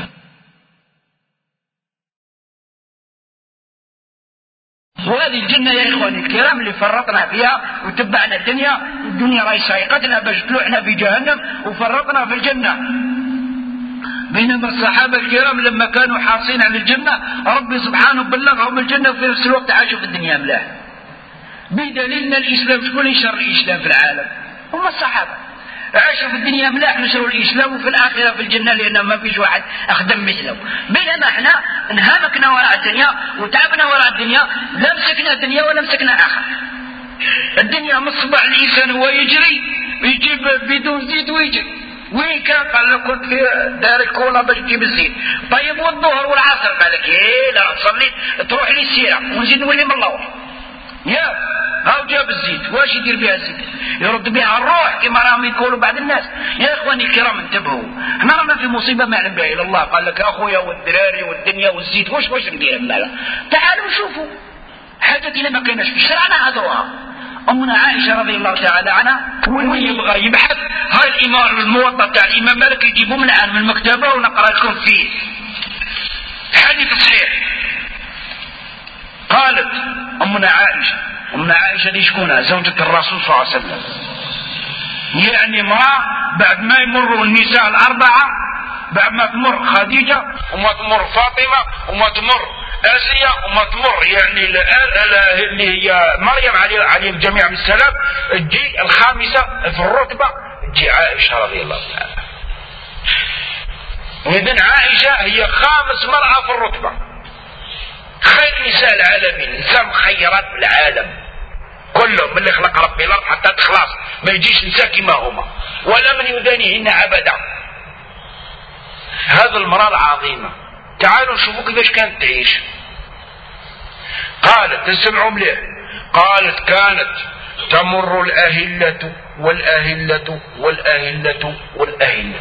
وهذه الجنة يا إخواني الكرام اللي فرطنا فيها وتبعنا الدنيا راهي سايقتنا باش طلعنا في جهنم وفرطنا في الجنة. بينما الصحابة الكرام لما كانوا حاصين على الجنة ربي سبحانه بلغهم الجنة وفي نفس الوقت عاشوا في الدنيا ملاح، بدليل ان الإسلام شكون ينشر الإسلام في العالم؟ هم الصحابة عاشوا في الدنيا ملاح نشروا الإسلام، وفي الآخرة في الجنة لأن ما فيش واحد أخدم مثله. بينما احنا انهمكنا وراء الدنيا وتعبنا وراء الدنيا، لا مسكنا الدنيا ولا مسكنا آخر. الدنيا مصباح الإنسان هو يجري ويجيب بدون زيت ويجري. وين كان؟ قال له كنت في دار الكولا باش تجيب الزيت. طيب والظهر والعصر قال لك لا تصلي تروح لي السيرة ونزيد نولي من الله. يا هاو جاب الزيت، واش يدير بها الزيت؟ يرد بها الروح كما راهم يقولوا بعض الناس. يا اخواني الكرام انتبهوا، احنا رانا في مصيبه ما يعلم بها الا الله. قال لك اخويا والدراري والدنيا والزيت واش ندير؟ لا تعالوا شوفوا حاجتنا ما كايناش في الشرع هذوها. أمنا عائشة رضي الله تعالى عنها وين يبغى يبحث هاي الإمام الموطأ تاع الإمام مالك يجيبوه من الآن من المكتبة ونقرأ لكم فيه حديث صحيح. قالت أمنا عائشة دي شكونها؟ زوجة الرسول صلى الله عليه وسلم، يعني امرأة بعد ما يمروا النساء الأربعة، بعد ما تمر خديجة وما تمر فاطمة وما تمر آسيا وما تمر يعني اللي هي مريم عليه الجميع بالسلام، تجي الخامسة في الرتبة تجي عائشة رضي الله تعالى. إذن عائشة هي خامس مرأة في الرتبة، خير نساء العالمين، نساء مخيرات في العالم كلهم من اللي خلق ربي الأرض حتى تخلص ما يجيش نساء كما هما ولا من يدانيهن أبدا. هذا المرأة العظيمة تعالوا نشوفوا كيفاش كانت تعيش. قالت تسمعوا مليح، قالت كانت تمر الأهلة والأهلة والأهلة والأهلة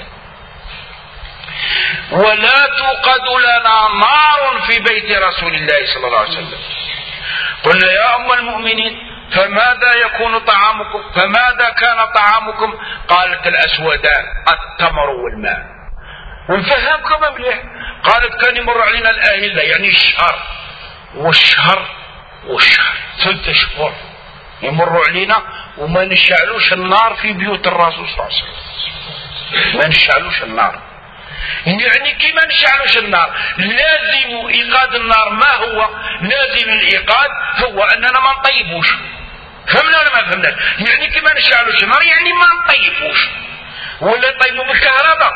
ولا توقد لنا نار في بيت رسول الله صلى الله عليه وسلم. قلنا يا أم المؤمنين فماذا يكون طعامكم؟ فماذا كان طعامكم؟ قالت الأسودان التمر والماء. ونفهمكم مليح، قالت كان يمر علينا الأهلة يعني الشهر والشهر 3 أشهر يمروا علينا وما نشعلوش النار في بيوت الرسول صلى الله عليه وسلم، ما نشعلوش النار. يعني كيما نشعلوش النار لازم إيقاد النار. ما هو لازم الإيقاد؟ هو أننا ما نطيبوش. فهمنا ولا ما فهمناش؟ يعني كيما نشعلوش النار يعني ما نطيبوش، ولا نطيبوا بالكهرباء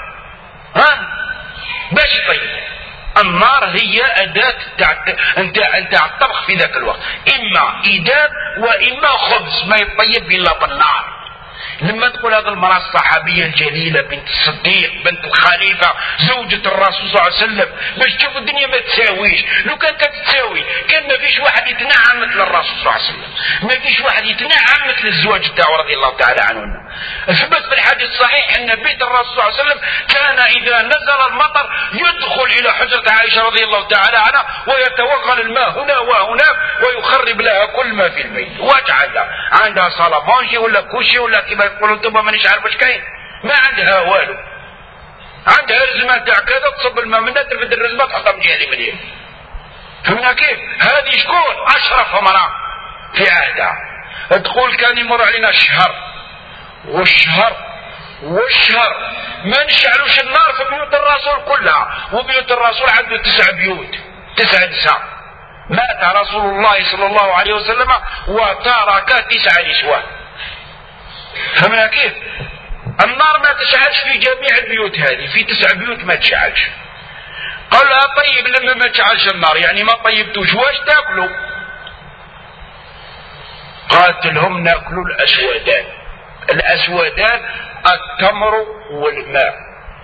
باش يطيبوا. النار هي أداة نتاع الطبخ في ذاك الوقت، إما إيداب وإما خبز ما يطيب إلا بالنار. لما تقول هذه المرأة الصحابية الجليلة بنت الصديق بنت الخليفة زوجة الرسول صلى الله عليه وسلم باش تشوف الدنيا ما تساويش. لو كانت تساوي كان ما فيش واحد يتنعم مثل الرسول صلى الله عليه وسلم، ما فيش واحد يتنعم مثل الزواج تاعه رضي الله تعالى عنه. ثبت في الحديث الصحيح ان بيت الرسول صلى الله عليه وسلم كان اذا نزل المطر يدخل الى حجرة عائشة رضي الله تعالى عنها ويتوغل الماء هنا وهناك ويخرب لها كل ما في البيت، واجعل عندها صلبانجي ولا كوشي ولا كما يقولوا انتم مانيش عارف واش كاين، ما عندها والو. عندها رزمه تاع كذا تصب الماء منها ترفد الرزمه تحطها من جهه اليمين. فهمنا كيف؟ هذه شكون؟ اشرف امراه في عهدها. تقول كان يمر علينا الشهر والشهر ما نشعلوش النار في بيوت الرسول كلها، وبيوت الرسول عنده 9 بيوت 9 نساء. مات رسول الله صلى الله عليه وسلم وترك 9 نسوان. فهمنا كيف؟ النار ما تشعلش في جميع البيوت هذه، في 9 بيوت ما تشعلش. قال لها طيب لما ما تشعلش النار يعني ما طيبتوش واش تاكلوا؟ قالت لهم ناكلوا الأسودان التمر والماء.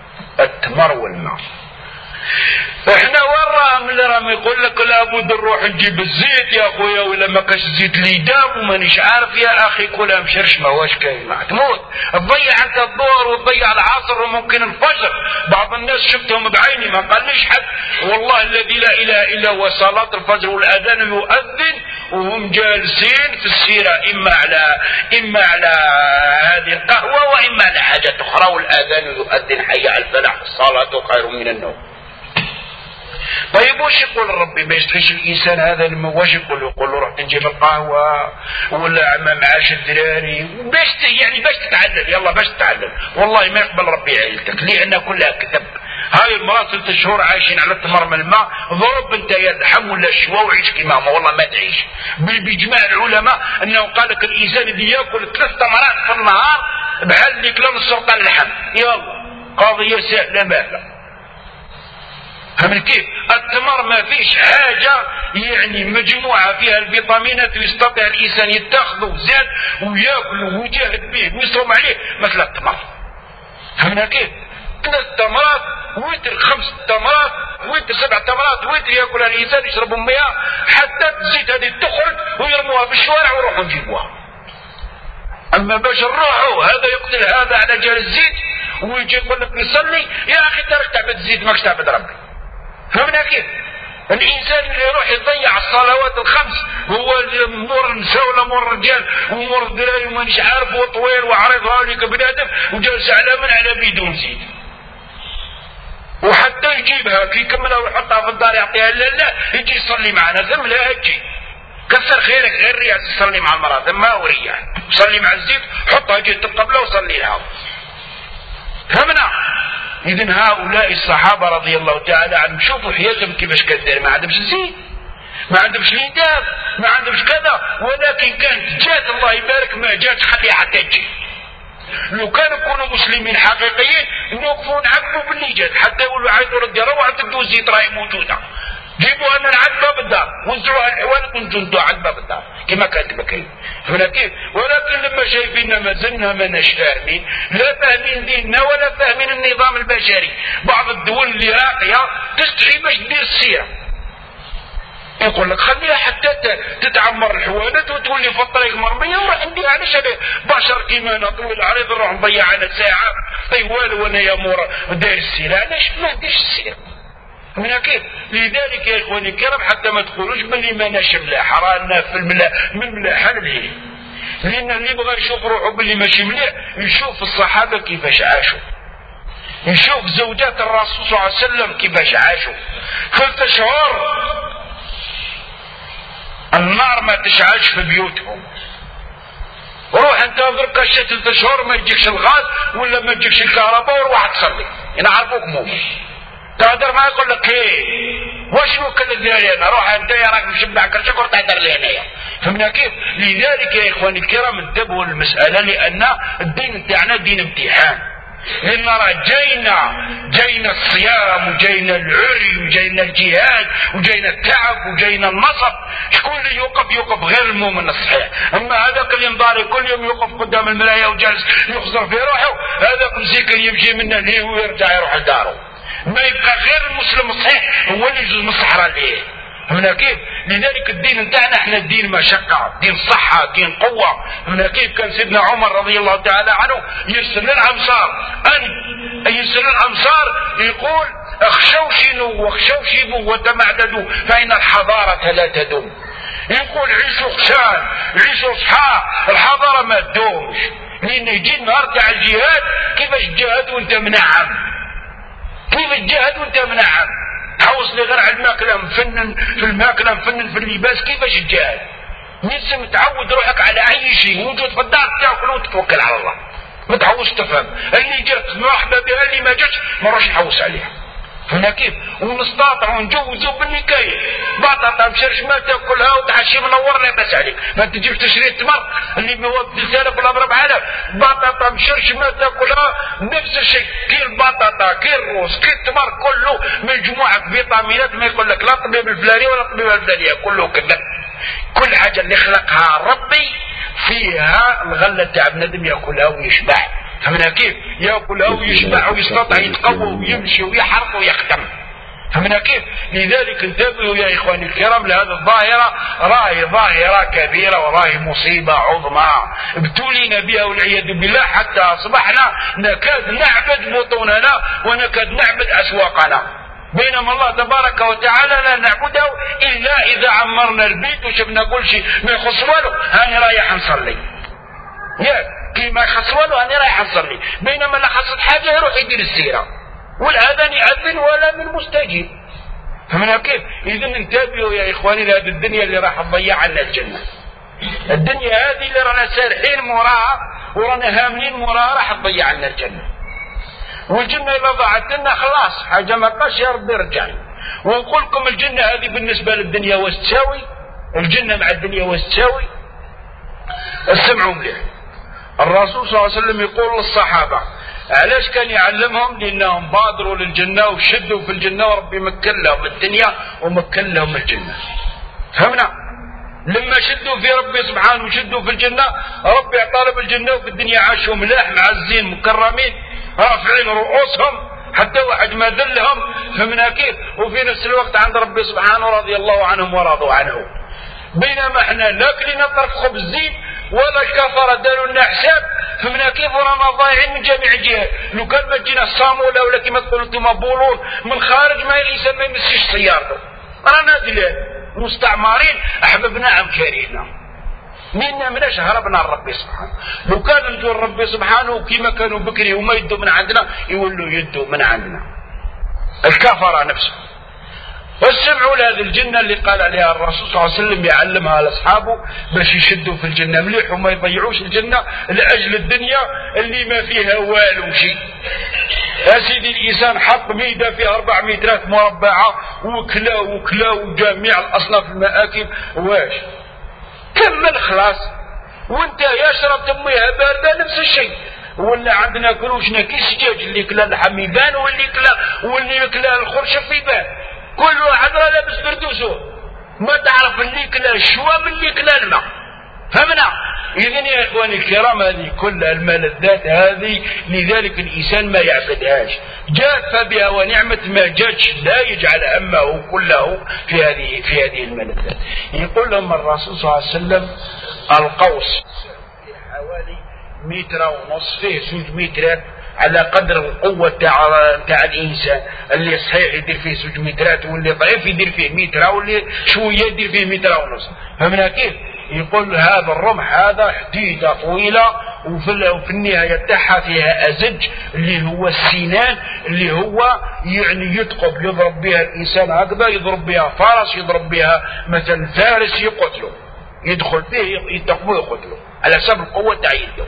احنا وراهم اللي راهم يقول لك لابد نروح نجيب الزيت يا اخويا، ولا ما كاش الزيت اللي يدام ومانيش عارف يا اخي كلها مشرش ما واش كاين معك تموت. تضيع انت الظهر وتضيع العصر وممكن الفجر. بعض الناس شفتهم بعيني ما قاليش حد والله الذي لا اله الا هو صلاة الفجر والاذان يؤذن وهم جالسين في السيرة اما على هذه القهوة واما على حاجة اخرى والاذان يؤذن حي على الفلاح الصلاة خير من النوم. طيب واش يقول ربي ما يشتغيش الانسان هذا لما واش يقول له روح نجيب القهوه ولا معاش الدراري باش تتعلم يلا باش تتعلم. والله ما يقبل ربي عيلتك لان كلها كذب. هاي المراه 3 شهور عايشين على التمر من الماء، ضرب انت يا اللحم ولا الشوا وعيش كيما والله ما تعيش. باجماع العلماء انه قال لك الانسان اللي ياكل 3 تمرات في النهار بحال اللي كلا من سرطان اللحم. يلا قضيه سهله ماهله. فمن كيف التمر ما فيش حاجة يعني مجموعة فيها الفيتامينات ويستطيع الإنسان يتخذه زاد ويأكله ويجاهد به ويصوم عليه مثل التمر. فمن كيف 3 تمرات ويتر 5 تمرات ويتر 7 تمرات ويتر يأكلها الإنسان يشربوا مياه حتى تزيد هذه تخرج ويرموها في الشوارع ويروحوا نجيبوها. أما باش نروحوا هذا يقتل هذا على جال الزيت ويجي يقول لك نصلي يا أخي ترك تعبد الزيت ماكش تعبد ربي. فهمنا كيف؟ الإنسان اللي يروح يضيع الصلوات الخمس هو مور النساء ولا مور الرجال ومور الدراري ومانيش عارف وطويل وعريض هاوليك بنادم وجالس على بدون زيت. وحتى يجيبها كي يكملها ويحطها في الدار يعطيها لا يجي يصلي معنا ثم لا تجي. كثر خيرك غير رياض تصلي مع المرأة ثم ما وريان صلي مع الزيت حطها جهة القبلة وصلي لها. فهمنا؟ إذن هؤلاء الصحابة رضي الله تعالى عنهم شوفوا حياتهم كيفاش كدير. ما عندهمش زيت ما عندهمش هداب ما عندهمش كذا، ولكن كانت جات الله يبارك ما جات خليها حتى تجي. لو كانوا يكونوا مسلمين حقيقيين نوقفوا نعذبوا باللي جات حتى يقولوا عايزوا ردي روحوا تدوا الزيت راهي موجودة جيبوها من على باب الدار وانزلوها الحوالك وانتوا على باب الدار كما كانت بكري. فهنا كيف؟ ولكن لما شايفيننا ما زلنا ما ناش فاهمين لا فاهمين ديننا ولا فاهمين النظام البشري. بعض الدول اللي راقية تستحي باش تدير السيرة يقول لك خليها حتى تتعمر الحوانات وتولي في الطريق مرمية وراح ندير علاش بشر كيما طويل عريض نروح نضيع على ساعة طوال وانا يا مور داير السيرة علاش ما نديرش السيرة. من كيف؟ لذلك يا اخواني الكرام حتى ما تقولوش بلي ما ناش ملاح رانا في من ملاح للهي. لان اللي بغى يشوف روحه بلي ماشي مليح يشوف الصحابه كيفاش عاشوا يشوف زوجات الرسول صلى الله عليه وسلم كيفاش عاشوا. 3 شهور النار ما تشعلش في بيوتهم. روح انت ضرك 3 شهور ما يجيكش الغاز ولا ما يجيكش الكهرباء وروح تصلي نعرفوك مومن تقدر ما يقول لك ايه واش وكل الدنيا انا روح انت يا راك مشبع كرشك وتهدر لي هنايا. فهمنا كيف؟ لذلك يا اخواني الكرام انتبهوا للمساله لان الدين تاعنا دين امتحان. لان راه جاينا الصيام وجاينا العري وجاينا الجهاد وجاينا التعب وجاينا النصب. شكون اللي يوقف غير المؤمن الصحيح. اما هذاك اللي مضاري كل يوم يوقف قدام المرايه وجالس يخزر في روحه هذاك مسكين يمشي منه ليه ويرجع يروح لداره. ما يبقى غير المسلم الصحيح هو اللي يجوز من الصحراء ليه. هنا كيف؟ لذلك الدين نتاعنا احنا الدين مشقة دين صحة دين قوة. هنا كيف كان سيدنا عمر رضي الله تعالى عنه يرسل للأمصار يقول اخشوا شنو واخشوا شيبوا وتمعددوا فإن الحضارة لا تدوم. يقول عيشوا خشان عيشوا صحاء الحضارة ما تدومش. لأن يجي النهار تاع الجهاد كيفاش تجاهد وانت منعم كيف تجاهد وانت منعم تحوص لي غير على الماكله مفنن في الماكله مفنن في اللباس كيفاش تجاهد. لازم تعود روحك على اي شيء موجود في الدار تاكل وتتوكل على الله. ما تحوش تفهم اللي جات مرحبا بها، اللي ما جاتش ما راش نحوس عليها. هنا كيف ونستطيع ونجوزوا بالنكاية بطاطا مشرش ما تاكلها وتعشي منور لا باس عليك. ما تجيبش تشري التمر اللي هو ب3000 ولا ب4000 بطاطا مشرش ما تاكلها نفس الشيء. كي البطاطا كي الروز كي التمر كله مجموعة فيتامينات ما يقول لك لا طبيب الفلاني ولا طبيب الفلانية كله كذا. كل حاجة اللي خلقها ربي فيها الغلة تاع بنادم ياكلها ويشبع. فهمنا كيف ياكلها ويشبع ويستطيع يتقوى ويمشي ويحرق ويختم. فهمنا كيف. لذلك انتبهوا يا اخواني الكرام لهذه الظاهرة، راهي ظاهرة كبيرة وراهي مصيبة عظمى ابتلينا بها والعياذ بالله حتى اصبحنا نكاد نعبد بطوننا ونكاد نعبد اسواقنا، بينما الله تبارك وتعالى لا نعبده الا اذا عمرنا البيت وشفنا كل شيء ما يخص والو هاني رايح نصلي. ياك كي ما يخص والو هاني رايح نصلي، بينما لا خصت حاجه يروح يدير السيره والاذان يأذن ولا من مستجيب. فمن كيف. اذا انتبهوا يا اخواني لهذه الدنيا اللي راح تضيع عنا الجنه. الدنيا هذه اللي رانا سارحين موراها ورانا هاملين موراها راح تضيع عنا الجنه. والجنه اذا ضاعت لنا خلاص حاجه ما بقاش يا ربي رجعني. ونقول لكم الجنه هذه بالنسبه للدنيا واش تساوي، الجنه مع الدنيا واش تساوي. اسمعوا مليح. الرسول صلى الله عليه وسلم يقول للصحابه علاش كان يعلمهم؟ لانهم بادروا للجنه وشدوا في الجنه وربي مكن لهم الدنيا ومكن لهم الجنه. فهمنا؟ لما شدوا في ربي سبحانه وشدوا في الجنه ربي اعطى الجنه وفي الدنيا عاشوا ملاح معزين مكرمين رافعين رؤوسهم حتى واحد ما ذلهم. فهمنا كيف. وفي نفس الوقت عند ربي سبحانه رضي الله عنهم ورضوا عنه. بينما احنا لا كلنا طرف خبز زين ولا الكفره داروا لنا حساب. فهمنا كيف ورانا ضايعين من جميع الجهات. لو كان ما جينا الصاموله ولا كما تقولوا انتم بولون من خارج ما الانسان ما يمسيش سيارته. رانا دلال مستعمرين احببنا عم كارينا منا مناش هربنا لربي سبحانه. لو كان نجوا لربي سبحانه كما كانوا بكري وما يدوا من عندنا يولوا يدوا من عندنا الكفره نفسه. واستمعوا لهذه الجنة اللي قال عليها الرسول صلى الله عليه وسلم يعلمها لأصحابه باش يشدوا في الجنة مليح وما يضيعوش الجنة لأجل الدنيا اللي ما فيها والو شيء. يا سيدي الإنسان حط ميدة فيها 4 مترات مربعة وكلا وجميع الأصناف المآكل واش كمل خلاص. وانت يشرب تميها باردة نفس الشيء. ولا عندنا كروشنا كي السجاج اللي كلا اللحم يبان واللي كلا الخرشف يبان. كل واحد راه لابس بردوسه ما تعرف اللي كلا الشوا من اللي كلا الماء. فهمنا؟ اذن يا اخواني الكرام هذه كل الملذات هذه لذلك الانسان ما يعبدهاش. جاء بها ونعمة ما جاتش لا يجعل همه كله في هذه الملذات. يقول لهم الرسول صلى الله عليه وسلم القوس حوالي 1.5 متر فيه 2 مترات على قدر القوة تاع الإنسان. اللي صحيح يدير فيه 2 مترات واللي ضعيف يدير فيه 1 متر واللي شوية يدير فيه 1.5 متر. فمن كيف. يقول هذا الرمح هذا حديدة طويلة وفي النهاية تاعها فيها أزج اللي هو السنان اللي هو يعني يثقب يضرب بها الإنسان هكذا، يضرب بها فرس، يضرب بها مثلا فارس يقتله، يدخل فيه يتقبه يقتله على حسب القوة تاع يده.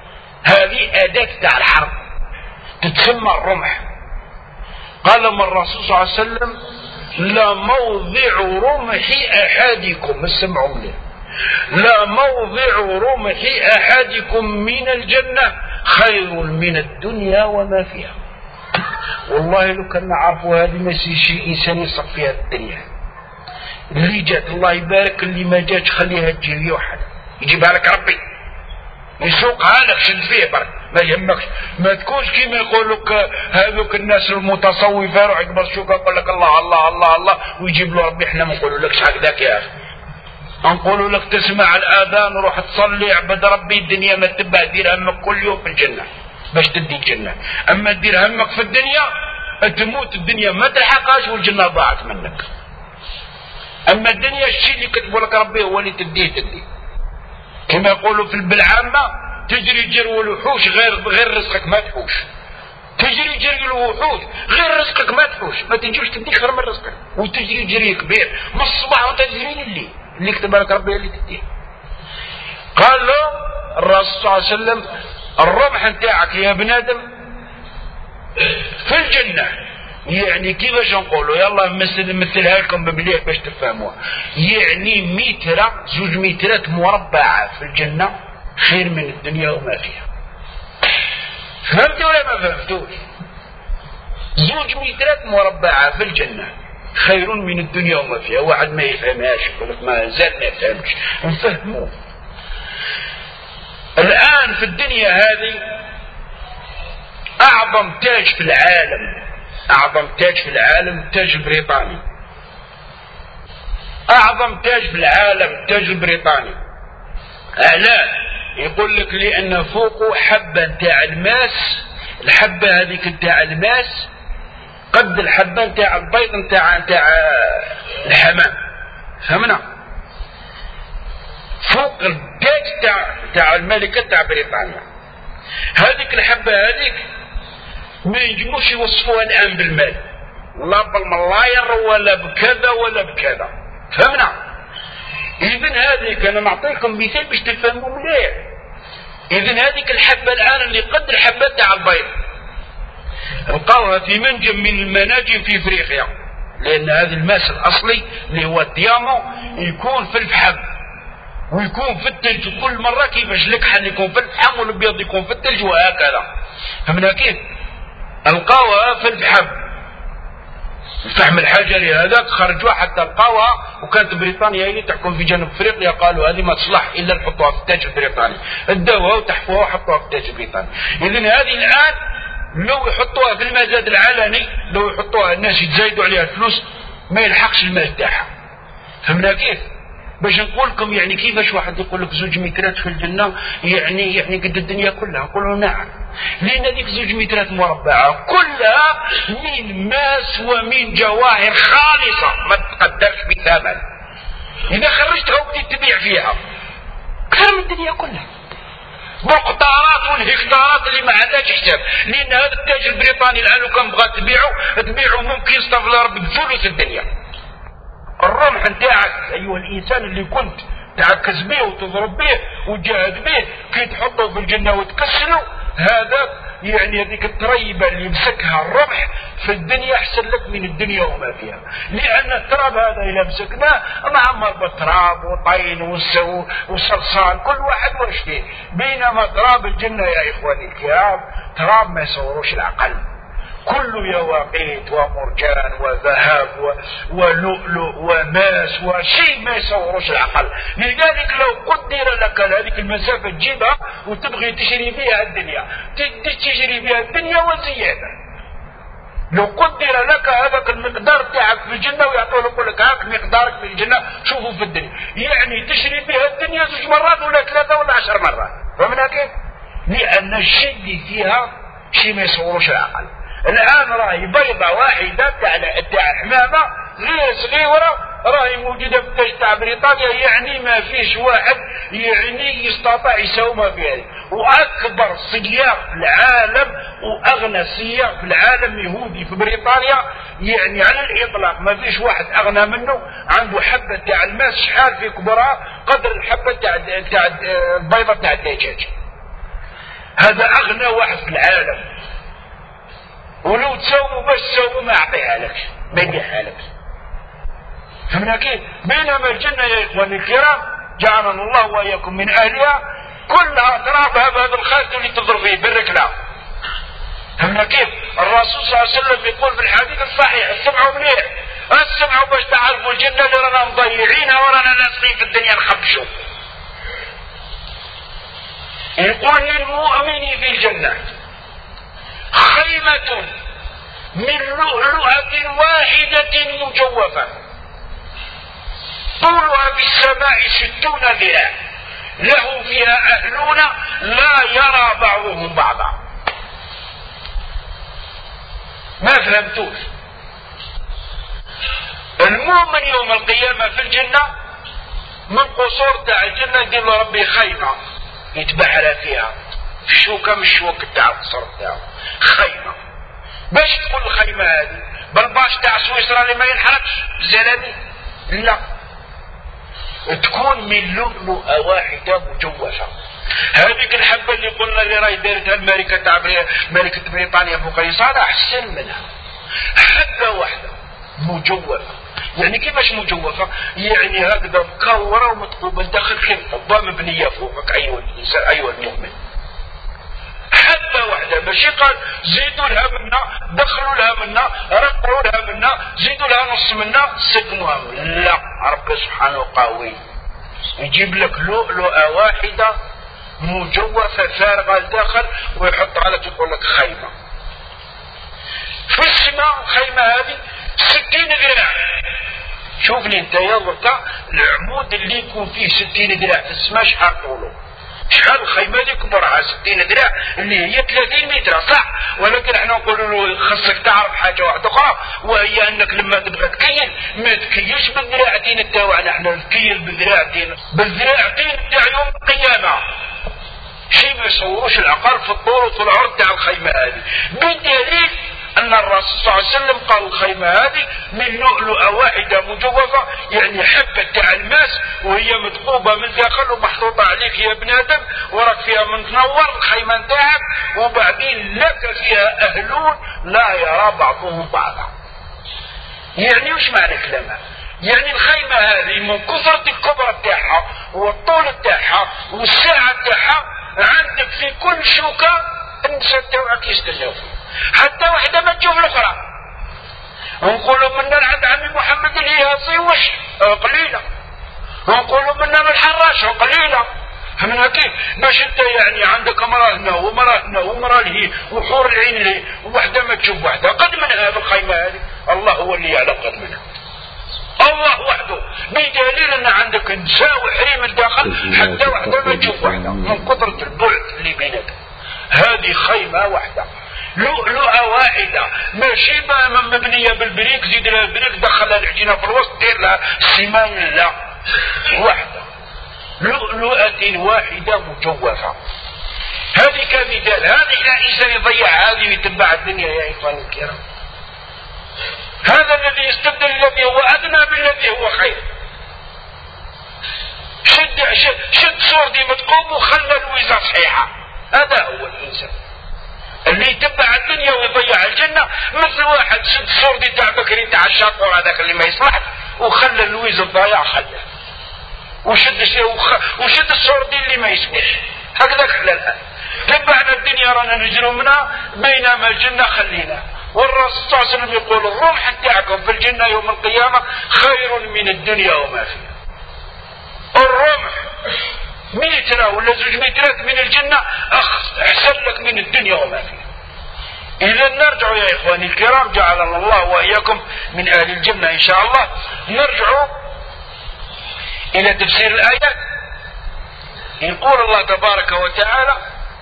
هذه أداة تاع الحرب تتسمى الرمح. قال لهم الرسول صلى الله عليه وسلم لا موضع رمح أحدكم، اسمعوا منه، لا موضع رمح أحدكم من الجنة خير من الدنيا وما فيها. والله لو كنا نعرفوا هذه ما شي إنسان يصف فيها الدنيا. اللي جات الله يبارك، اللي ما جاتش خليها تجي واحد يجيبها لك ربي يسوقها لك شد فيه برك ما يهمكش. ما تكونش كيما يقول لك هذوك الناس المتصوفه روح يكبر شوكه يقول لك الله الله الله الله ويجيب له ربي. احنا ما نقولوا لكش هكذاك يا اخي، نقولوا لك تسمع الاذان وروح تصلي اعبد ربي. الدنيا ما تبع دير همك كل يوم في الجنه باش تدي الجنه. اما دير همك في الدنيا تموت الدنيا ما تلحقهاش والجنه ضاعت منك. اما الدنيا الشيء اللي كتبوا لك ربي هو اللي تديه كما يقولوا في بالعامة تجري جرو الوحوش غير رزقك ما تحوش. تجري جري الوحوش غير رزقك ما تحوش، ما تنجوش تديك خير من رزقك وتجري جري كبير من الصباح وانت تجري لليل اللي كتب لك ربي اللي تديه. الرسول صلى الله عليه وسلم الربح نتاعك يا بنادم في الجنة. يعني كيفاش نقولوا يلا مثلها لكم بمليح باش تفهموها. يعني متر 2 مترات مربعة في الجنة خير من الدنيا وما فيها. فهمتوا ولا ما فهمتوش؟ 2 مترات مربعة في الجنة خير من الدنيا وما فيها. واحد ما يفهمهاش يقول لك ما زال ما يفهمش. نفهموه. الآن في الدنيا هذه أعظم تاج في العالم، أعظم تاج في العالم التاج البريطاني. أعظم تاج في العالم التاج البريطاني. أعلاه يقول لك لأن فوقه حبة نتاع الماس. الحبة هذيك نتاع الماس قد الحبة نتاع البيض نتاع الحمام. فهمنا؟ فوق التاج تاع الملكة تاع بريطانيا. هذيك الحبة هذيك ما ينجموش يوصفوها الآن بالمال، لا بالملاير ولا بكذا ولا بكذا. فهمنا؟ إذن هذيك أنا نعطيكم مثال باش تفهموا مليح. إذن هذيك الحبة الآن اللي قد الحبة تاع البيض لقاوها في منجم من المناجم في إفريقيا، لأن هذا الماس الأصلي اللي هو الديامو يكون في الفحم ويكون في الثلج كل مرة. كيفاش الكحل يكون في الفحم والابيض يكون في الثلج وهكذا. فهمنا كيف؟ القاوها في الفحم، الفحم الحجري هذاك خرجوها حتى القاوها. وكانت بريطانيا هي تحكم في جنوب افريقيا، قالوا هذه ما تصلح الا نحطوها في التاج البريطاني. ادوها وتحفوها وحطوها في التاج البريطاني. اذن هذه الان لو يحطوها في المزاد العلني، لو يحطوها الناس يتزايدوا عليها الفلوس ما يلحقش المال تاعها. فهمنا كيف؟ باش نقول لكم يعني كيفاش واحد يقول لك 2 مترات في الجنة يعني قد الدنيا كلها. نقولوا نعم، لأن هذيك 2 مترات مربعة كلها من ماس ومن جواهر خالصة ما تقدرش بثمن. إذا خرجتها وبديت تبيع فيها أكثر من الدنيا كلها بالقطارات والهكتارات اللي ما عندهاش حساب. لأن هذا التاج البريطاني الآن لو كان بغا تبيعه ممكن يستغفر ربك بثلث الدنيا. الرمح نتاعك أيها الإنسان اللي كنت تعكز به وتضرب به وتجاهد به كي تحطه في الجنة وتكسره، هذا يعني هذيك التريبة اللي يمسكها الرمح في الدنيا أحسن لك من الدنيا وما فيها. لأن التراب هذا إذا مسكناه معمر بالتراب وطين وصلصال كل واحد واش فيه. بينما تراب الجنة يا إخواني الكرام تراب ما يصوروش العقل، كل يواقيت ومرجان وذهب ولؤلؤ وماس وشيء ما يصوروش العقل. لذلك لو قدر لك هذيك المسافة تجيبها وتبغي تشري بها الدنيا تشري بها الدنيا وزيادة. لو قدر لك هذاك المقدار تاعك في الجنة ويعطوه يقول لك هاك مقدارك في الجنة شوفوا في الدنيا، يعني تشري بها الدنيا 2 مرات ولا 3 ولا 10 مرات. فهمنا كيف؟ لأن الشيء اللي فيها شيء ما يصوروش العقل. الآن راهي بيضة واحدة تاع حمامة غير صغيرة راهي موجودة في التاج تاع بريطانيا، يعني ما فيش واحد يعني يستطيع يساومها في هذه. وأكبر سياق في العالم وأغنى سياق في العالم يهودي في بريطانيا، يعني على الإطلاق ما فيش واحد أغنى منه. عنده حبة تاع الماس شحال في كبرها قدر الحبة تاع البيضة تاع الدجاج. هذا أغنى واحد في العالم، ولو تساوموا باش تساوموا ما يعطيها لك ما يديها لك. فهمنا كيف؟ بينما الجنة يا إخواني الكرام جعلنا الله وإياكم من أهلها كلها ترابها بهذا الخاتم اللي تضرب فيه بالركلة. فهمنا كيف؟ الرسول صلى الله عليه وسلم يقول في الحديث الصحيح اسمعوا مليح، اسمعوا باش تعرفوا الجنة اللي رانا مضيعينها ورانا ناس في الدنيا نخبشوا. يقول للمؤمن في الجنة خيمة من لؤلؤة واحدة مجوفة طولها في السماء 60 ذراع له فيها أهلون لا يرى بعضهم بعضا. ما فهمتوش؟ المؤمن يوم القيامة في الجنة من قصور تاع الجنة يدير له ربي خيمة يتبعل فيها شوكة من الشوك تاع القصر تاعه خيمة. باش تقول الخيمة هذه بالباش تاع سويسرا اللي ما ينحرقش الزلمي؟ لا، تكون من لؤلؤة واحدة مجوفة هذيك الحبة اللي قلنا اللي راهي دارتها ملكة بريطانيا فوق رسالة أحسن منها، حبة واحدة مجوفة. يعني كيفاش مجوفة؟ يعني هكذا مكورة ومطقوبة داخل كيف قبة مبنية فوقك أيها الإنسان أيها المؤمن. حبة واحدة، ماشي قال زيدوا لها منا، دخلوا لها منا، رقعوا لها منا، زيدوا لها نص منا، سقموها. لا، رب سبحانه قوي يجيب لك لؤلؤة واحدة مجوفة فارغة الداخل ويحط على تقول لك خيمة في السماء. خيمة هذه 60 ذراع. شوفني انت يا ورقة العمود اللي يكون فيه 60 ذراع في السماء شحال طوله، شحال الخيمة اللي كبرها 60 ذراع اللي هي 30 متر صح، ولكن احنا نقولوا له خصك تعرف حاجة واحدة أخرى، وهي أنك لما تبغى تكيل ما تكيلش بالذراعتين تاعنا، احنا نكيل بالذراعتين تاع يوم القيامة. شيء ما يصوروش العقل في الطول وفي العرض تاع الخيمة هذه، بدليل أن الرسول صلى الله عليه وسلم قال الخيمة هذه من لؤلؤة واحدة مجوفة، يعني حبة تاع الماس وهي مدقوبة من داخل ومحطوطة عليك يا ابن آدم، وراك فيها من تنور الخيمة نتاعك، وبعدين لك فيها أهلون لا يرى بعضهم بعضا. يعني وش معنى كلامها؟ يعني الخيمة هذه من كثرة الكبرى تاعها والطول تاعها والساعة تاعها عندك في كل شوكة النساء تاعك يستناو فيه، حتى واحدة ما تشوف الأخرى. ونقولوا منا عند عمي محمد الهياصي وش قليلة، ونقولوا منا من الحراش قليلة. فمن كيف باش انت يعني عندك امرأة هنا ومرأة هنا ومرأة لهي وحور العين لهي وواحدة ما تشوف واحدة قد من هذه الخيمة هذه، الله هو اللي يعلم قد منها، الله وحده، بدليل ان عندك نساء وحريم الداخل حتى واحدة ما تشوف واحدة من كثرة البعد اللي بينك. هذه خيمة واحدة لؤلؤة واحدة ماشي مبنية بالبريك، زيد لها البريك دخلها العجينة في الوسط دير لها سيمان، لا، واحدة لؤلؤة واحدة مجوفة. هذه كمثال. هذه الإنسان يضيع هذه ويتبع الدنيا يا إخواني الكرام. هذا الذي يستبدل الذي هو أدنى بالذي هو خير. شد صورتي متقوم وخلى الوزة صحيحة. هذا هو الإنسان اللي يتبع الدنيا ويضيع الجنة، مثل واحد شد صورتي تاع بكري تاع الشاطر هذاك اللي ما يصلح وخلى الوزة الضياع خلاه، وشد الصورتي اللي ما يسويش. هكذا خلى الآن تبعنا الدنيا رانا نجروا منها بينما الجنة خلينا. والرسول صلى الله عليه وسلم يقول الرمح تاعكم في الجنة يوم القيامة خير من الدنيا وما فيها. الرمح متر ولا 2 مترات من الجنة أحسن لك من الدنيا وما فيها. إذا نرجع يا إخواني الكرام، جعلنا الله وإياكم من أهل الجنة إن شاء الله. نرجع إلى تفسير الآيات. يقول الله تبارك وتعالى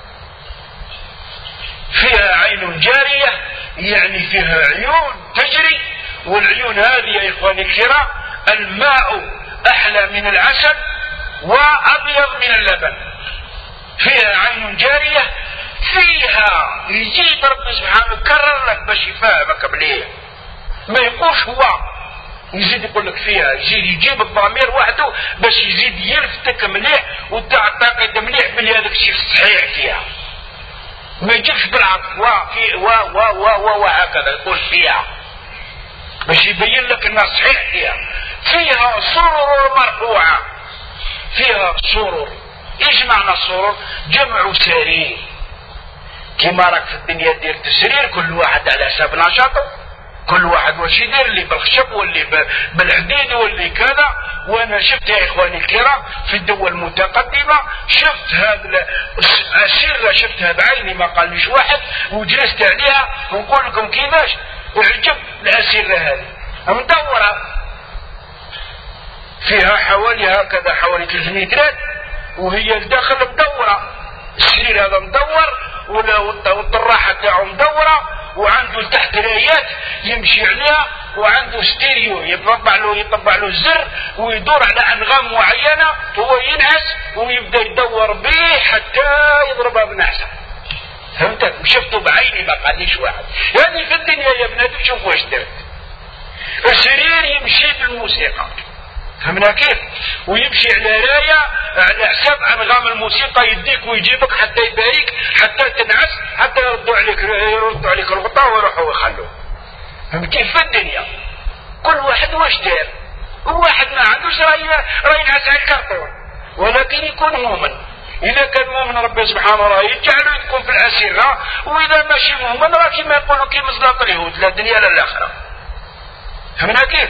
فيها عين جارية، يعني فيها عيون تجري، والعيون هذه يا إخواني الكرام الماء أحلى من العسل وأبيض من اللبن. فيها عين جارية، فيها يجي رب سبحانه يكرر لك باش يفهمك مليح، ما يقولش هو يزيد يقول لك فيها، يجيب الضمير وحده باش يزيد يلفتك مليح وتعتقد مليح بلي هذاك الشيء صحيح فيها، ما يجيبش بالعطف وهكذا يقول فيها باش يبين لك انها صحيح فيها. فيها سرر مرفوعة، فيها سرر. ايش معنى السرر؟ جمع سرير، كما راك في الدنيا دير تسرير كل واحد على حساب نشاطه، كل واحد واش يدير، اللي بالخشب واللي بالحديد واللي كذا. وانا شفت يا اخواني الكرام في الدول المتقدمه، شفت هذا السره شفتها بعيني ما قاليش واحد، وجلست عليها ونقول لكم كيفاش اعجب الاسره هذه مدوره، فيها حوالي هكذا حوالي 3 مترات، وهي الداخل مدوره، السرير هذا مدور والطراحه تاعو مدوره، وعنده تحت رايات يمشي عليها، وعنده ستيريو يطبع له الزر ويدور على انغام معينه، هو ينعس ويبدا يدور به حتى يضربها بنعسه. فهمت؟ شفته بعيني ما قاليش واحد. يعني في الدنيا يا بنادم شوف واش درت. السرير يمشي بالموسيقى، فهمنا كيف؟ ويمشي على راية على حساب أنغام الموسيقى يديك ويجيبك حتى يباريك حتى تنعس حتى يردوا عليك الغطاء ويروحوا ويخلوه. فهمت كيف في الدنيا؟ كل واحد واش دار، وواحد ما عندوش راي ينعس على الكرتون، ولكن يكون مؤمن. إذا كان مؤمن ربي سبحانه راه يجعله يكون في الأسرة، وإذا ماشي مؤمن راه كيما يقولوا كيما زلاط اليهود لا الدنيا لا الآخرة. فهمنا كيف؟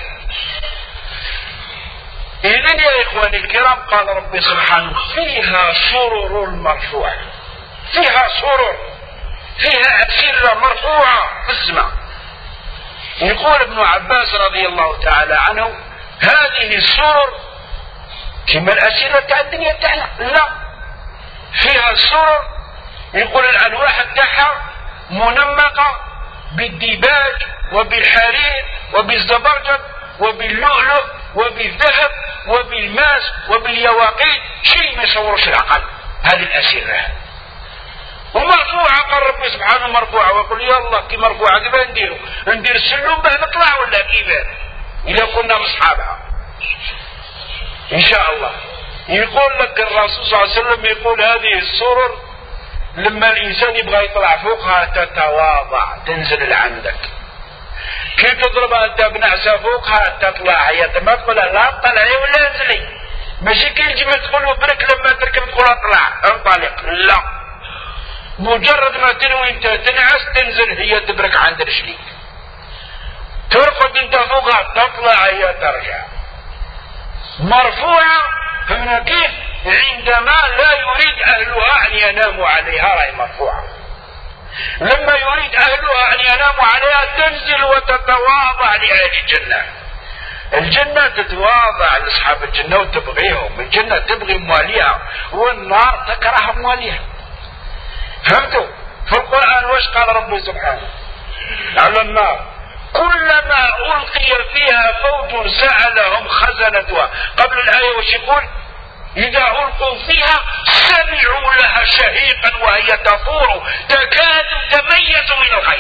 إذن يا إخواني الكرام قال ربي سبحانه فيها سرر مرفوعة، فيها سرر، فيها أسرة مرفوعة في السماء. يقول ابن عباس رضي الله تعالى عنه هذه السرر كما الأسرة تاع الدنيا تاعنا، لا فيها سرر يقول الألواح تاعها منمقة بالديباج وبالحرير وبالزبرجد وباللؤلؤ وبالذهب وبالماس وباليواقيت، شيء ما يصورش العقل. هذه الأسرة ومرفوعة قال ربي سبحانه مرفوعة، ويقول يا الله كي مرفوعة كيف ندير السلم باه نطلع ولا كيف إذا كنا مصحابها إن شاء الله. يقول لك الرسول صلى الله عليه وسلم يقول هذه السرر لما الإنسان يبغى يطلع فوقها تتواضع تنزل لعندك، كي تضربها انت بنعسة فوقها تطلع هي ما تقول لا طلعي ولا انزلي، ماشي كي الجمل تقول برك لما تركب تقول اطلع انطلق، لا مجرد ما تنوي انت تنعس تنزل هي تبرك عند رجليك، ترقد انت فوقها تطلع هي ترجع مرفوعة. فهمنا كيف؟ عندما لا يريد اهلها ان يناموا عليها راهي مرفوعة، لما يريد أهلها أن يناموا عليها تنزل وتتواضع لأهل الجنة. الجنة تتواضع لأصحاب الجنة وتبغيهم، الجنة تبغي مواليها والنار تكره مواليها. فهمتوا؟ في القرآن واش قال ربي سبحانه على النار؟ كلما ألقي فيها فوج سألهم خزنتها. قبل الآية واش يقول؟ إذا ألقوا فيها سمعوا لها شهيقا وهي تفور تكاد تميز من الغيظ.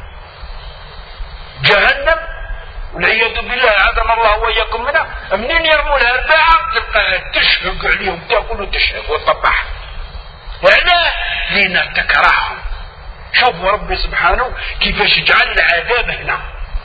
جهنم والعياذ بالله عاذنا الله وإياكم منها، منين يرموا لها الباعة تلقاها تشهق عليهم تاكل وتشهق وتطبح. علاه؟ لأنها تكرههم. شوفوا ربي سبحانه كيفاش يجعل العذاب هنا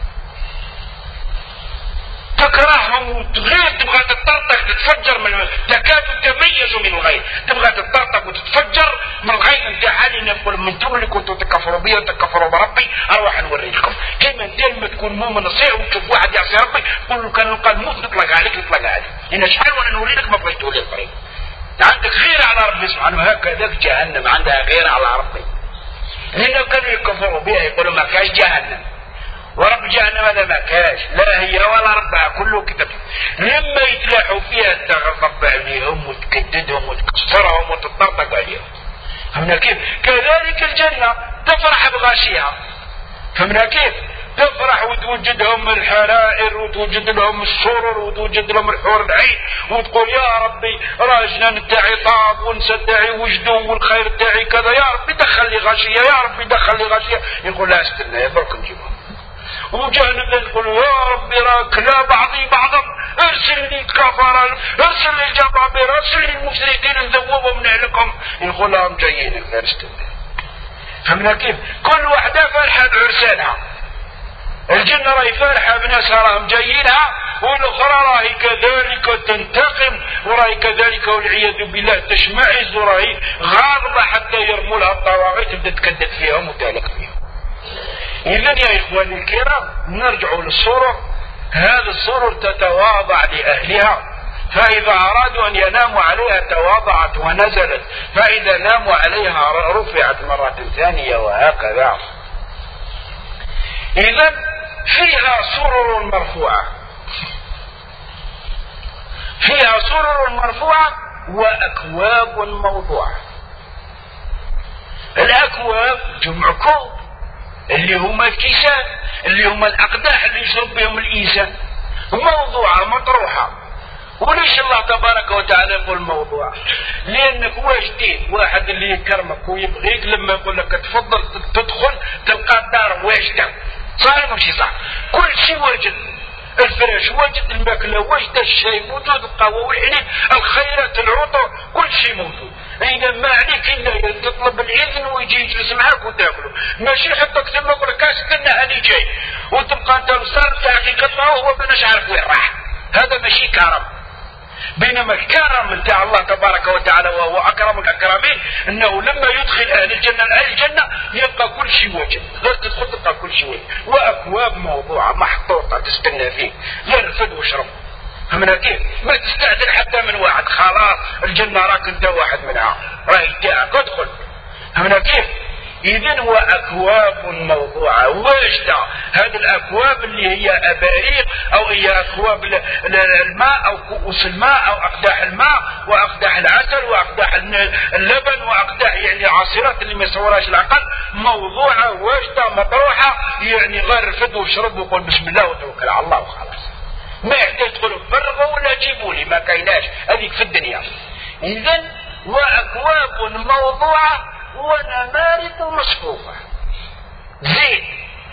تكرههم وتغير تبغى تطرطق تتفجر من تكاد تميز من الغيظ، تبغى تطرطق وتتفجر من الغيظ نتاعها. نقول من انتم اللي كنتوا تكفروا بي وتكفروا بربي اروح نوريكم كيما انت لما تكون مؤمن صحيح وتشوف واحد يعصي ربي قول له كان نلقى الموت نطلق عليك لان شحال وانا نوري لك ما بغيت تولي الطريق. عندك غيره على ربي سبحانه، هكذا جهنم عندها غيره على ربي، لانه كانوا يكفروا بها يقولوا ما كاش جهنم ورب جهنم هذا ما كاش، لا هي ولا ربها كله كذب. لما يتلاحوا فيها تغضب عليهم وتكددهم وتكسرهم وتطرطق عليهم. فهمنا كيف؟ كذلك الجنة تفرح بغاشيها. فهمنا كيف؟ تفرح وتوجد لهم الحرائر وتوجد لهم السرر وتوجد لهم الحور العين وتقول يا ربي راه الجنان تاعي طاب والنساء تاعي وجدوا والخير تاعي كذا، يا ربي دخل لي غاشية، يا ربي دخل لي غاشية. يقول لا استنى برك نجيبها. وجهنم يقول يا ربي راه كلا بعضي بعضا ارسل لي الكفار ارسل لي الجبابرة ارسل لي المشركين نذوبهم نهلكهم. يقول لهم جايين غير استنى. فهمنا كيف؟ كل واحدة فرحة بعرسانها. الجنة راهي فرحة بناسها راهم جايينها، والاخرى راهي كذلك تنتقم وراهي كذلك والعياذ بالله تشمعز وراهي غاضبة حتى يرموا لها الطواغيت تبدا تكدد فيهم وتهلك فيهم. إذن يا إخواني الكرام نرجع للسرر. هذا السرر تتواضع لأهلها، فإذا أرادوا أن يناموا عليها تواضعت ونزلت، فإذا ناموا عليها رفعت مرة ثانية وهكذا. إذن فيها سرر مرفوعة، فيها سرر مرفوعة وأكواب موضوعة. الأكواب جمع كوب اللي هما الكيسان اللي هما الأقداح اللي يشرب بهم الإنسان، موضوعة مطروحة. وليش الله تبارك وتعالى يقول موضوع؟ لأنك واجدين واحد اللي يكرمك ويبغيك لما يقول لك تفضل تدخل تلقى الدار واجدة، صحيح ماشي صح؟ كل شيء واجد، الفراش وجد، الماكله وجد، الشاي موجود، القهوه والحليب، الخيرات، العطور، كل شيء موجود. اذا ما عليك الا تطلب الاذن ويجي يجلس معك وتاكله، ماشي يحطك ثم يقول لك استنى هاني جاي وتبقى انت صار في حقيقتنا وهو ماناش عارف وين راح. هذا ماشي كرم. بينما الكرم نتاع الله تبارك وتعالى وهو اكرم الاكرمين انه لما يدخل اهل الجنه يبقى كل شيء وجد، غير تدخل تلقى كل شيء وجد، واكواب موضوعه محطوطه تستنى فيه، غير فد واشرب. فهمنا كيف؟ ما تستعجل حتى من واحد، خلاص الجنه راك انت واحد منها، راهي تاعك، ادخل. فهمنا كيف؟ إذن وأكواب موضوعة واجدة. هذه الأكواب اللي هي أباريق أو هي أكواب الماء أو كؤوس الماء أو أقداح الماء وأقداح العسل وأقداح اللبن وأقداح يعني عصيرات اللي ما يصورهاش العقل، موضوعة واجدة مطروحة، يعني غير فد وشرب وقول بسم الله وتوكل على الله وخلاص. ما يحتاج تقولوا فرغوا ولا جيبوا لي، ما كايناش هذيك في الدنيا. إذن وأكواب موضوعة ونمارق مصفوفة. زين،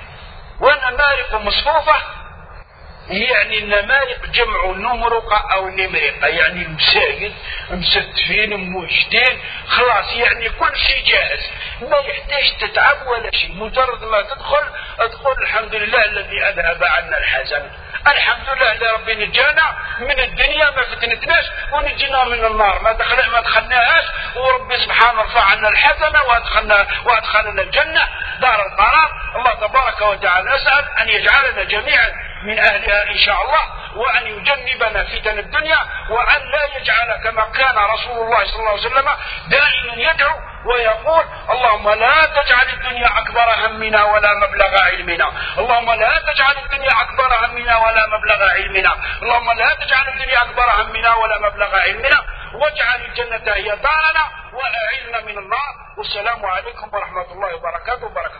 ونمارق مصفوفة يعني النمارق جمع نمرقة أو نمرقة، يعني المساجد مستفين موجدين خلاص، يعني كل شيء جاهز، ما يحتاج تتعب ولا شيء. مجرد ما تدخل تقول الحمد لله الذي أذهب عنا الحزن، الحمد لله اللي ربي نجانا من الدنيا ما فتنتناش ونجينا من النار ما دخلناهاش، وربي سبحانه رفع عنا الحزن وادخلنا الجنة دار القرار. الله تبارك وتعالى نسأل أن يجعلنا جميعا من أهلها إن شاء الله، وأن يجنبنا فتن الدنيا، وأن لا يجعل كما كان رسول الله صلى الله عليه وسلم دائما يدعو ويقول اللهم لا تجعل الدنيا أكبر همنا ولا مبلغ علمنا، اللهم لا تجعل الدنيا أكبر همنا ولا مبلغ علمنا، اللهم لا تجعل الدنيا أكبر همنا ولا مبلغ علمنا، واجعل الجنة هي دارنا وأعذنا من النار. والسلام عليكم ورحمة الله وبركاته.